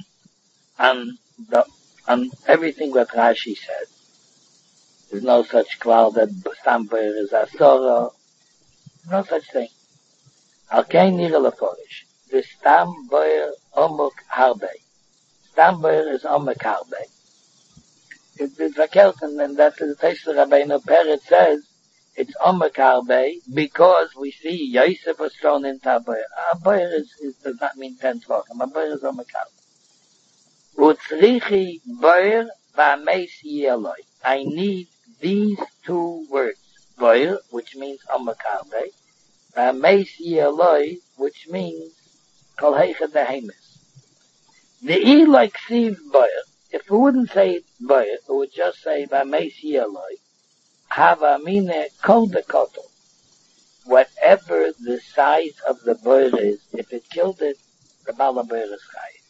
on the on everything that Rashi said. There's no such klal that Stamper is Asora. No such thing. Al Kain Nira Leforish. The Stamper Omuk Harbe. Stamper is Omuk Harbe. It's a Kelton, and that's the Toisus Rabbeinu Peretz says. It's Omek Harbe because we see Yosef was thrown into Abayr. Abayr is, is, does not mean ten tefachim. Abayr is Omek Harbe. Utzrichi Bayr v'ameis yeloi. I need these two words. Bayr, which means Omek Harbe. V'ameis yeloi, which means Kol Heicha Dehemis. The E like Siv Bayr. If we wouldn't say Bayr, we would just say v'ameis yeloi. Hava mine kol dekoto. Whatever the size of the bird is, if it killed it, the balabayr is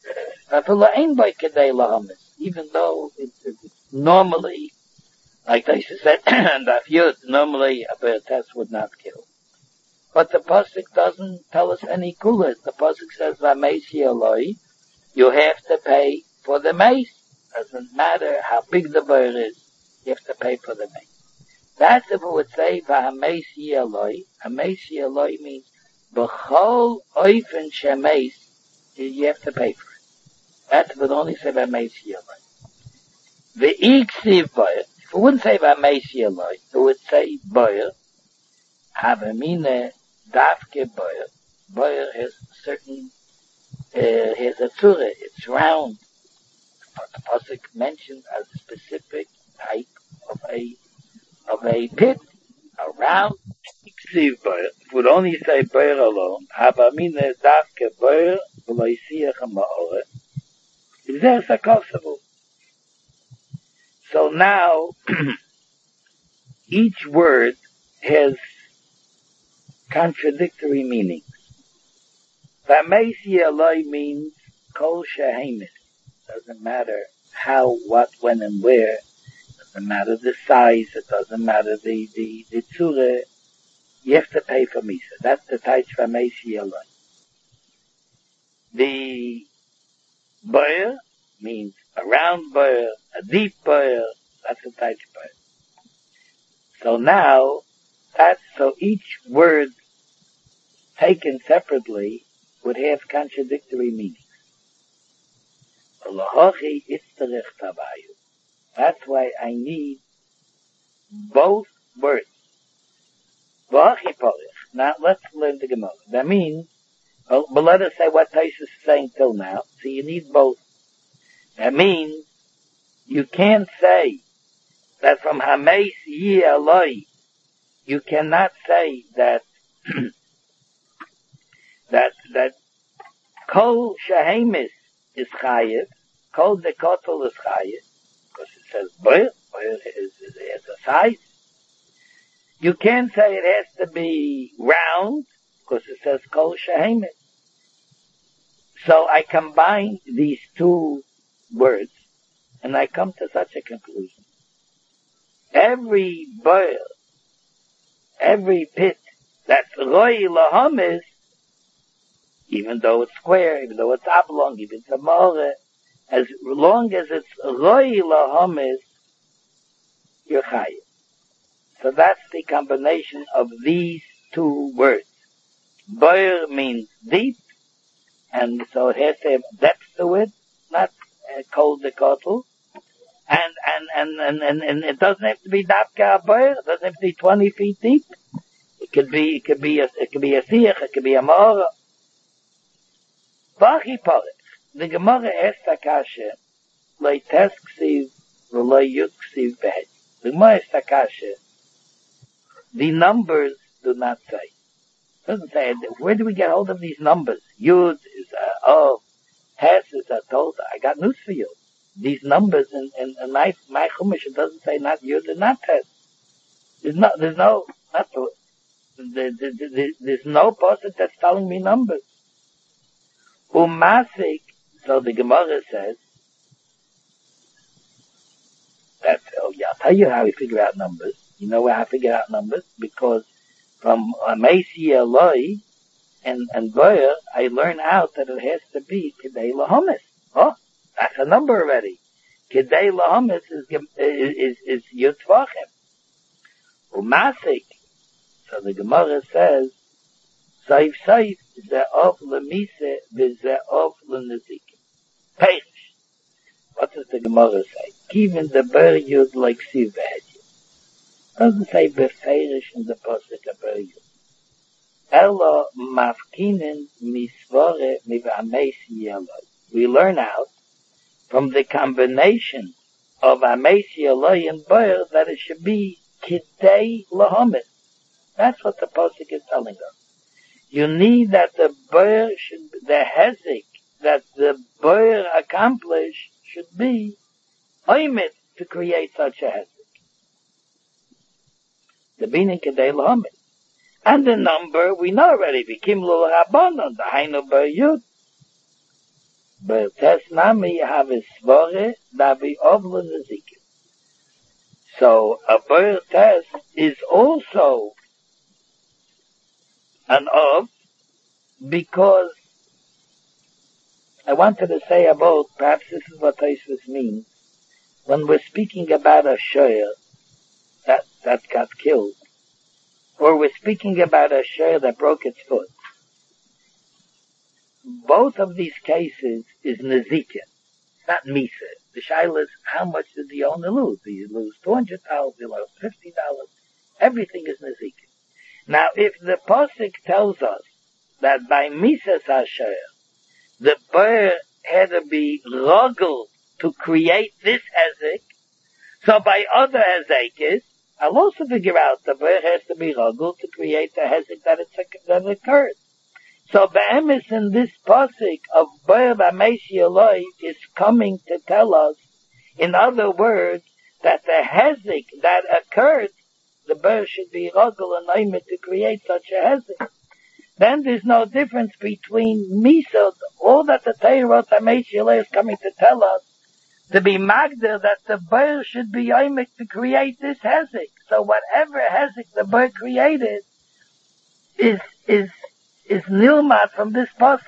chayv. Even though it's, it's normally, like they said, and Afyut, normally a bird test would not kill. But the pasuk doesn't tell us any kulas. The pasuk says, "Vameisi Eloi," you have to pay for the mace. Doesn't matter how big the bird is, you have to pay for the mace. That's if we would say, V'hameisi Eloi. Hameisi Eloi means, B'chol oifen shemeis, you have to pay for it. That would only say V'hameisi Eloi. V'iksiv boyer. If we wouldn't say V'hameisi Eloi, we would say boyer. Havamine davke boyer. Boyer has certain, uh, has a tzure, it's round. The pasuk mentioned as a specific type of a of a pit, a round Iksiv boyer. Would only say boyer alone. Havamine davke boyer v'loisiach ha'ma'ore. Is there possible? So now, each word has contradictory meanings. Vameisi Eloi means kol shehemis. Doesn't matter how, what, when, and where. Doesn't matter the size. It doesn't matter the the the tzure. You have to pay for misa. That's the taich Vameisi Eloi. The boyer means a round boyer, a deep boyer. That's the taich boyer. So now, that's so each word taken separately would have contradictory meanings. That's why I need both words. Now let's learn the Gemara. That means, well, but let us say what Taisus is saying till now. So you need both. That means you can't say that from Hameis Yi Eloi, you cannot say that that that Kol shehemis is chayiv, kol the kotel is chayiv, because it says boir, boir is, is, is a size. You can't say it has to be round, because it says kol shehemis. So I combine these two words, and I come to such a conclusion. Every boir, every pit that's roi lahamis, even though it's square, even though it's oblong, even it's a more, as long as it's roi lahamis, you're chayiv. So that's the combination of these two words. Boir means deep, and so it has to have depth to it, not uh, cold the kotel. And, and, and, and, and, and it doesn't have to be dafka boir, it doesn't have to be twenty feet deep. It could be, it could be a, it could be a siach, it could be a mora. Vachi porich. The Gemara asks Akasha, loi tes ksiv, v'loi yud ksiv behet. The Gemara asks Akasha, the numbers do not say. It doesn't say, where do we get hold of these numbers? Yud is a, oh, tes is a toda. I got news for you. These numbers in, in, in my, my chumash, it doesn't say not yud and not tes. There's no, there's no, not, there, there, there, there's no person that's telling me numbers. Umasik, so the Gemara says, that, oh yeah, I'll tell you how we figure out numbers. You know how I figure out numbers? Because from Amesi Eloi and, and Boyer, I learn out that it has to be Kedei Lahomis. Oh, that's a number already. Kedei Lahomis is, is, is Yud Tvachim. Umasik, so the Gemara says, Saif Saif, Ze'ov Lemise, V'Ze'ov Lenezikim. Perish. What does the Gemara say? Given the Ber Yud like Siv V'Hed. Doesn't say Beferish in the Pasuk of Ber Yud. Elo Mafkinin Misvore Miv'Ameis Yeloi. We learn out from the combination of Ameis Yeloi and Ber that it should be Kidei Lahomet. That's what the Pasuk is telling us. You need that the Ber should, the Hezek, that the Ber accomplish should be Oimit to create such a Hezek. The Binin Kedei Lahomet. And the number, we know already, Vikim Lul Rabbanon, the Hainu Ber Yud. Ber Tes Nami Yahavis Svore, Davi Ovlu Nezikim. So, a Ber Tes is also an of, because I wanted to say about, perhaps this is what Tosfos means, when we're speaking about a shoyer that, that got killed, or we're speaking about a shoyer that broke its foot. Both of these cases is nezikin, not misa. The shaila is, how much did the owner lose? Did he lose two hundred dollars? Did he lose fifty dollars? Everything is nezikin. Now, if the Pasuk tells us that by Misas HaShoyer, the Ber had to be rogel to create this Hezek, so by other Hezekis, I'll also figure out the Ber has to be rogel to create the Hezek that, it's, that occurred. So Be'emes in this Pasuk of Ber B'Ameisi Eloi is coming to tell us, in other words, that the Hezek that occurred, the Ber should be rogel and oimit to create such a Hezek. Then there's no difference between Misa, all that the Torah B'Ameisi Eloi is coming to tell us, to be Magda, that the Ber should be oimit to create this Hezek. So whatever Hezek the Ber created is, is, is nilmat from this Pasuk.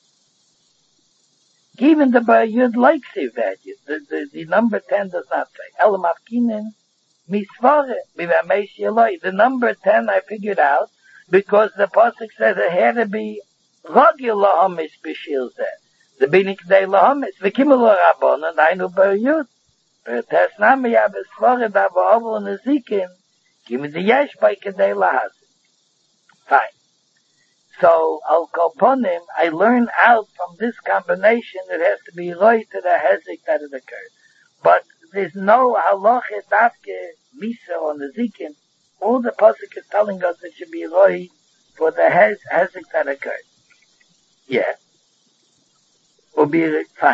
Even the Ber Yud like Siv V'Hed. The, the, the number ten does not say. Elam Avkinen Misvare B'Ameisi Eloi. The number ten I figured out because the Pasuk says it had to be Rogil Lahomis B'Shil Zeh. The Binin Kedei Lahomis. V'Kimel Rabbanon Dainu Ber Yud. Tes Nami Yavis Svare Davo Ovol Nezikin. Gimme the Yesh by Kedei Lahaz. Fine. So, Al Kolponim, I learn out from this combination it has to be right to the Hezek that it occurred. But there's no halacha dafke misa or nezikin. All the pasuk is telling us it should be right for the hez, Hezek that occurred. Yeah. Obir, fine.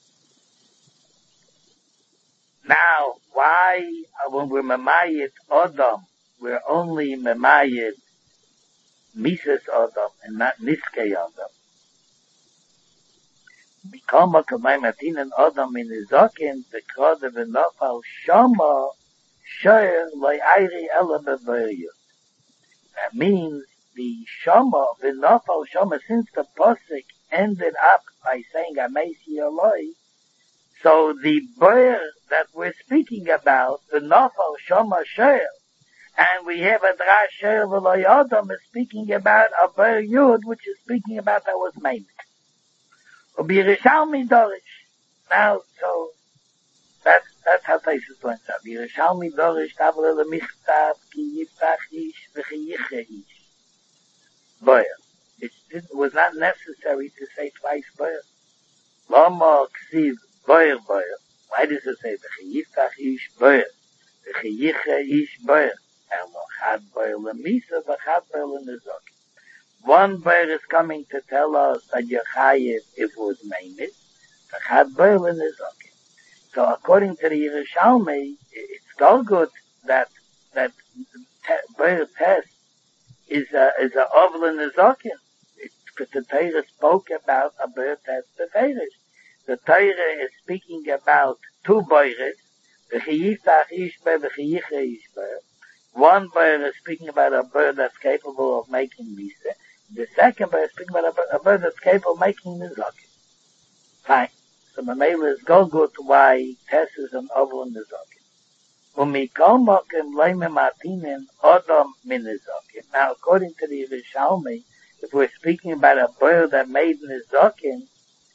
Now, why, uh, when we're Mamayit Odom, we're only Mamayit Mises Odom and not Niske Odom? Mikoma Kamay Matinen Odom in Izokin, the Krode Venofal Shoma, Shoyer Loi Airi Ela Bevoyu. That means the Shoma, Venofal Shoma, since the Posik ended up by saying Amesi Eloi, so the Boer that we're speaking about, the Nofal Shoma Shoyer, and we have a Drash Shoyer V'lo Yodom is speaking about a Boer Yud, which is speaking about that was made. Ubirishal Dorish. Now, so, that's, that's how Taisus learns out. Ubirishal Dorish, Tavle Le Michtav, Ki Yiftach Ish, V'chi Yiche Ish. Boer. It, it was not necessary to say twice Boer. Lama Ksiv, Boer, Boer. Why does it say, V'chi Yiftach Ish, Boer? V'chi Yiche Ish, Boer. Elo, Chad Boer L'Misa, V'chad Boer L'Nizok. One Boer is coming to tell us that you're chayiv if it was made. V'chad Boer L'Nizok. So according to the Yerushalmi, it's all good that, that te- Boer test is a, is a Ovla Nizokin. Because the Torah spoke about a Boer test beferish. The Torah is speaking about two Boeres, V'chi Yiftach Ish Boer, V'chi Yiche Ish Boer. One Boer is speaking about a bird that's capable of making Misa. The second bird is speaking about a bird, a bird that's capable of making Nizokin. Fine. So Mamela is go good why Tess is an Oval Nizokin. Umikol Mokim Leime Martinin Odom Min Nizokin. Now according to the Yerushalmi, if we're speaking about a bird that made Nizokin,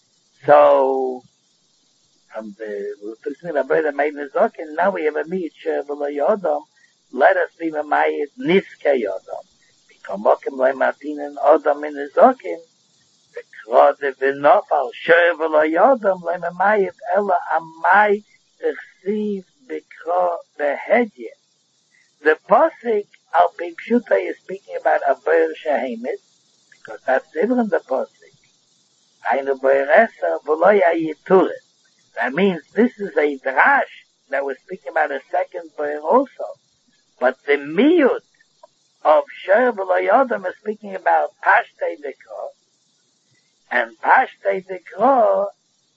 so um, the, we're speaking about a bird that made Nizokin, now we have a Mitzvah V'lo Yodom. Let us be Mamayit Niske Yodom. Mikol Mokim Leime Martinin Odom Min Nizokin. The V'nofal Shoyer V'lo Yodom Leime Mamayit Ela Amai Echsiv B'kro Behedye. The Posik Al Pi Pshuta is speaking about a Boer Shehemet, because that's even in the Posik. Ainu Boer Esa V'lo Yayiture. That means this is a drash that we're speaking about a second Boer also. But the Miyut of Shoyer V'lo Yodom is speaking about Pashtei Dekro, and Pashtei Dekro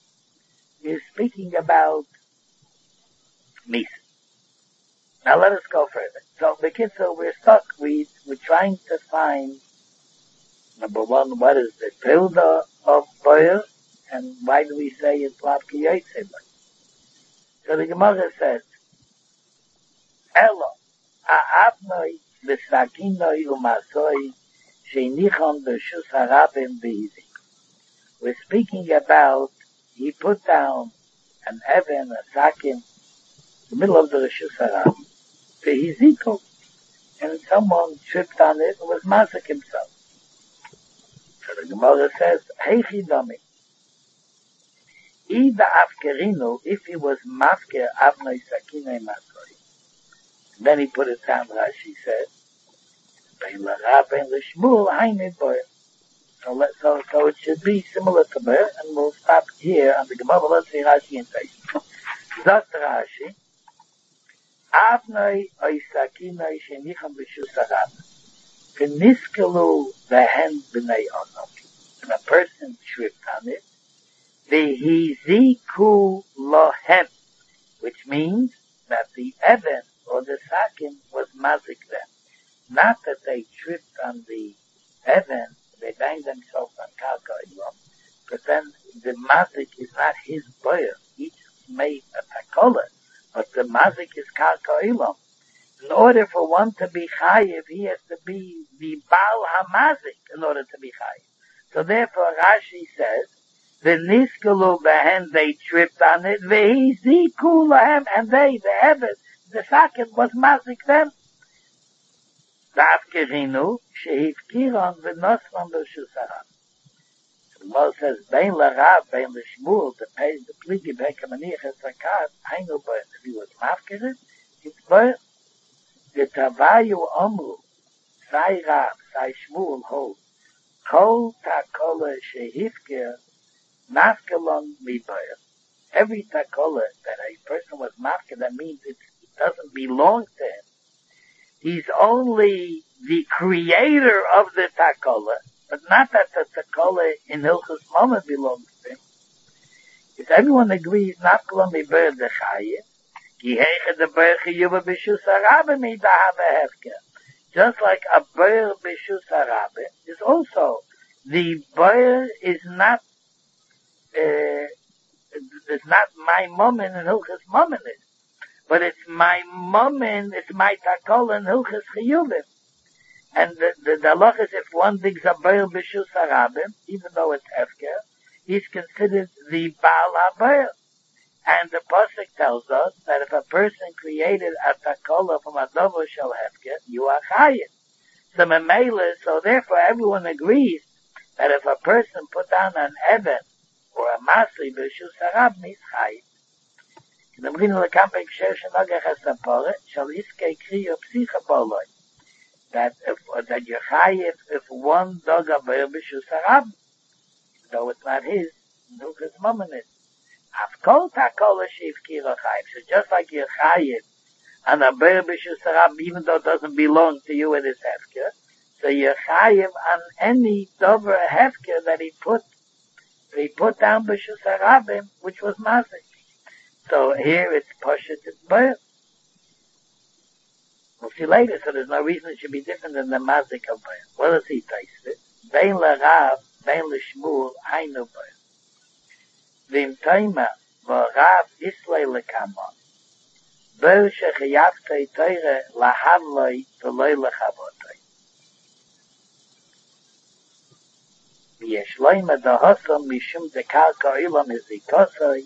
is speaking about Misa. Now let us go further. So, Bekitzel, we're stuck. We, we're trying to find, number one, what is the Pilda of Boer, and why do we say it's Lavki Yotzei Boer? So the Gemara says, Elo, Ha'avnoi, V'sakinoi u'masoi, Sheinichon b'shus harabim v'hizik. We're speaking about, he put down an even, a sakin, in the middle of the Rishus Harabim, v'hiziko, and someone tripped on it and was mazik himself. So the Gemara says, Heichi domi. Ida afkerinu, if he was mafker avnoi sakinoi masoi. Then he put it down, Rashi said, Bein l'Rab, bein l'Shmuel, haini boy. So, let, so, so it should be similar to Boer, and we'll stop here on the Gemara. Let's see Rashi and Taisus. Zot Rashi, Avnoi oisakinoi shenicham b'shus harabim. V'niskelu v'hen b'nei onok. And a person tripped on it. V'hiziku lohem. Which means that the even or the sakin was mazik them. Not that they tripped on the even, they banged themselves on Karka Ilom, but then the mazik is not his boyer. He just made a takola, but the mazik is Karka Ilom. In order for one to be chayiv, he has to be the Baal HaMazik in order to be chayiv. So therefore Rashi says, the niskalu behen, they tripped on it, vehiziku lahem, and they, the Eved, the sakin was mazik them. Dafkerinu, shehivkiron v'noslam b'shus harabim. The Gemara says, bein l'Rav, bein l'Shmuel, the page, the pligi b'hekamaniach esakat, hainu boy, if he was mafkered, it's boy. The Tavayu Omru, Sai Rav, Sai Shmuel hold, Kol Takola Shehifker, Nafkalon mibayah. Every takola that a person was mafka, that means it doesn't belong to him. He's only the creator of the takola, but not that the takola in Hilchus Mama belongs to him. If everyone agrees, Nafkalon mibayah dechayev, ki heiche de bayah chiyuva b'shus harabe midahava hefker. Just like a bayah b'shus harabe is also, the bayah is not, uh, it's not my moment in Hilchus Moment, but it's my moment, it's my takol in Hilchus Chiyuvim. And the, the, the halach is if one digs a bayah b'shus harabim, even though it's hefker, he's considered the Baal HaBayah. And the pasuk tells us that if a person created a takola from a dover shel hefker, you are chayiv. So memela, so therefore everyone agrees that if a person put down an even or a masri b'shus harab, he's chayiv. In the beginning of the campaign, shall iske kriyo psicha boloi. That if, that you're chayiv if one dog a bayah b'shus harab, though it's not his, no his mom in it. Afkol takola sheivkira chayiv. So just like you're chayiv and a bayah b'shus harab, even though it doesn't belong to you, it is hefker. So you're chayiv on any dover hefker that he put, he put down b'shus harabim, which was mazik. So here it's Pashat, it's Bayah. We'll see later, so there's no reason it should be different than the Mazik of Bayah. What does he taste it? Bein l'Rav, bein l'Shmuel, Hainu Bayah. V'im Toima, v'Rav Islay l'Kamon. Bayah shechayavtei teire lahavloi v'loi l'chavotoi. V'yesh loima dahosom mishum dekarka ilam izikosoi.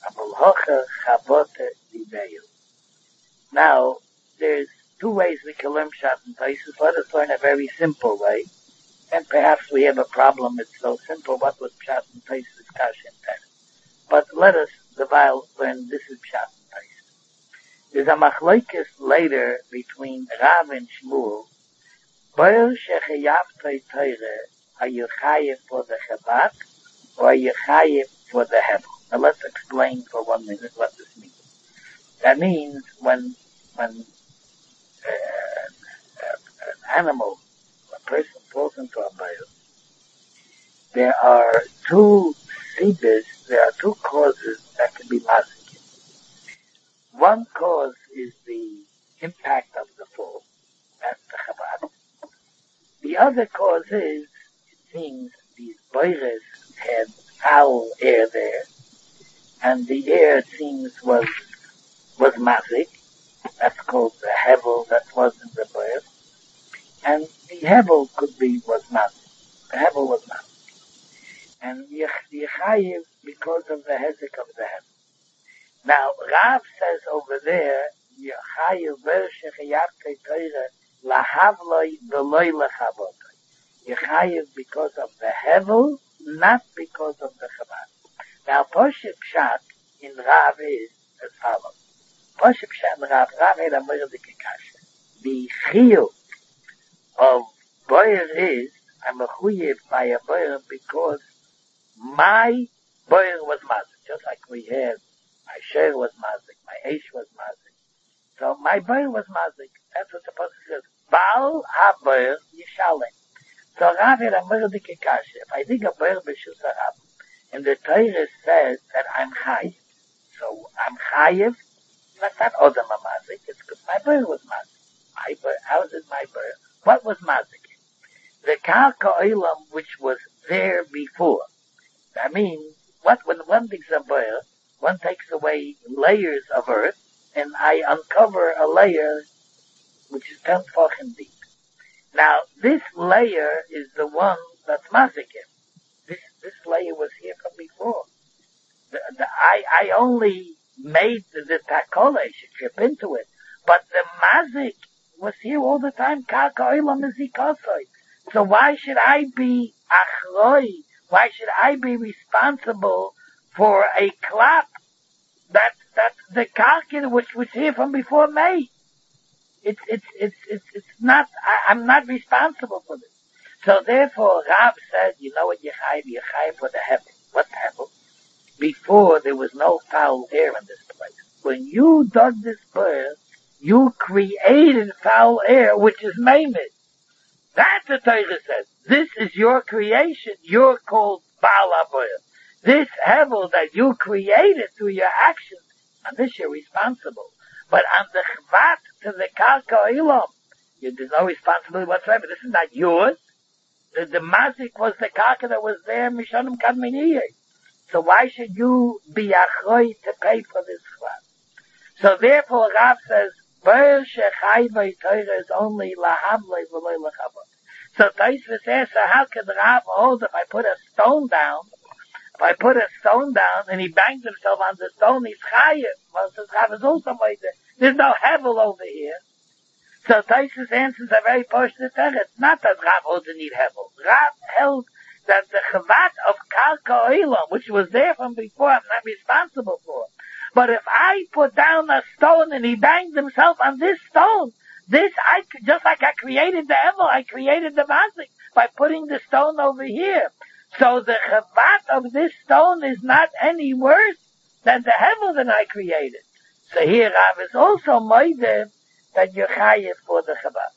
Now, there's two ways we can learn Pshat and Taisus. Let us learn a very simple way. And perhaps we have a problem. It's so simple. What was Pshat and Taisus? Kash and Taisus. But let us, the while, learn this is Pshat and Taisus. There's a machlokes later between Rav and Shmuel. Bayah shechayav teire, are you chayiv for the Shabbat, or are you chayiv for the Hebel? Now let's explain for one minute what this means. That means when when uh, an animal, a person falls into a bayah, there are two sibis, there are two causes that can be mazik. One cause is the impact of the fall, that's the Chabad. The other cause is, it seems, these bayahs had foul air there, and the air, it seems, was, was mazik. That's called the hevel that was in the bayah. And the hevel could be, was mazik. The hevel was mazik. And yechayiv because of the hezek of the hevel. Now, Rav says over there, yechayiv ver shechayavtei teire lahavloi v'loi lechavotoi. Yechayiv because of the hevel, not because of the Chabad. Now, Poshet Pshat in Rav is as follows. Poshet Pshat in Rav, Rav had a Mordecai Kasha. The chiyuv of Boyer is, I'm a chuyev by a Boyer because my Boyer was mazik. Just like we had, my Sher was mazik, my Eish was mazik. So my Boyer was mazik. That's what the Poshet says. Baal ha-Boyer yishalem. So Rav had a Mordecai Kasha. If I dig a Boyer b'shus harab, and the Torah says that I'm chayiv. So I'm chayiv. That's not Odom HaMazik. It's because my birth was mazik. My birth, how is it my birth? What was mazik? The Karka Olam, which was there before. That means, what, when one digs a birth, one takes away layers of earth, and I uncover a layer which is ten tefachim deep. Now, this layer is the one that's mazikim. This, this layer was here from before. The, the, I, I only made the, the takola, I should trip into it. But the mazik was here all the time. So why should I be achroi? Why should I be responsible for a clap that, that the karkin which was here from before me? It's, it's, it's, it's, it's not, I, I'm not responsible for this. So therefore, Rav said, you know what, Yechayiv, Yechayiv for the hevel. What's hevel? before there was no foul air in this place. When you dug this bear, you created foul air, which is maimed. That's what Torah says. This is your creation. You're called Baal HaBoyer. This hevel that you created through your actions, and this you're responsible. But on the chvat to the karka ilam, there's no responsibility whatsoever. This is not yours. The, the mazik was the karka that was there, mishanim kadminiyeh. So why should you be achroi to pay for this chvat? So therefore Rav says, Ber shechai v'Torah is only lahavlei v'loi lachavot. So Tosfos says, so how can Rav hold if I put a stone down? If I put a stone down and he bangs himself on the stone, he's chayiv. Well, says Rav is also like that. There's no hevel over here. So Tosfos answers a very posh to It's not that Rav holds a need hevel. Rav held that the chavat of karka oilam, which was there from before, I'm not responsible for. But if I put down a stone and he banged himself on this stone, this, I, just like I created the hevel, I created the mazik by putting the stone over here. So the chavat of this stone is not any worse than the hevel that I created. So here Rav is also moide that you're chayiv for the chavat.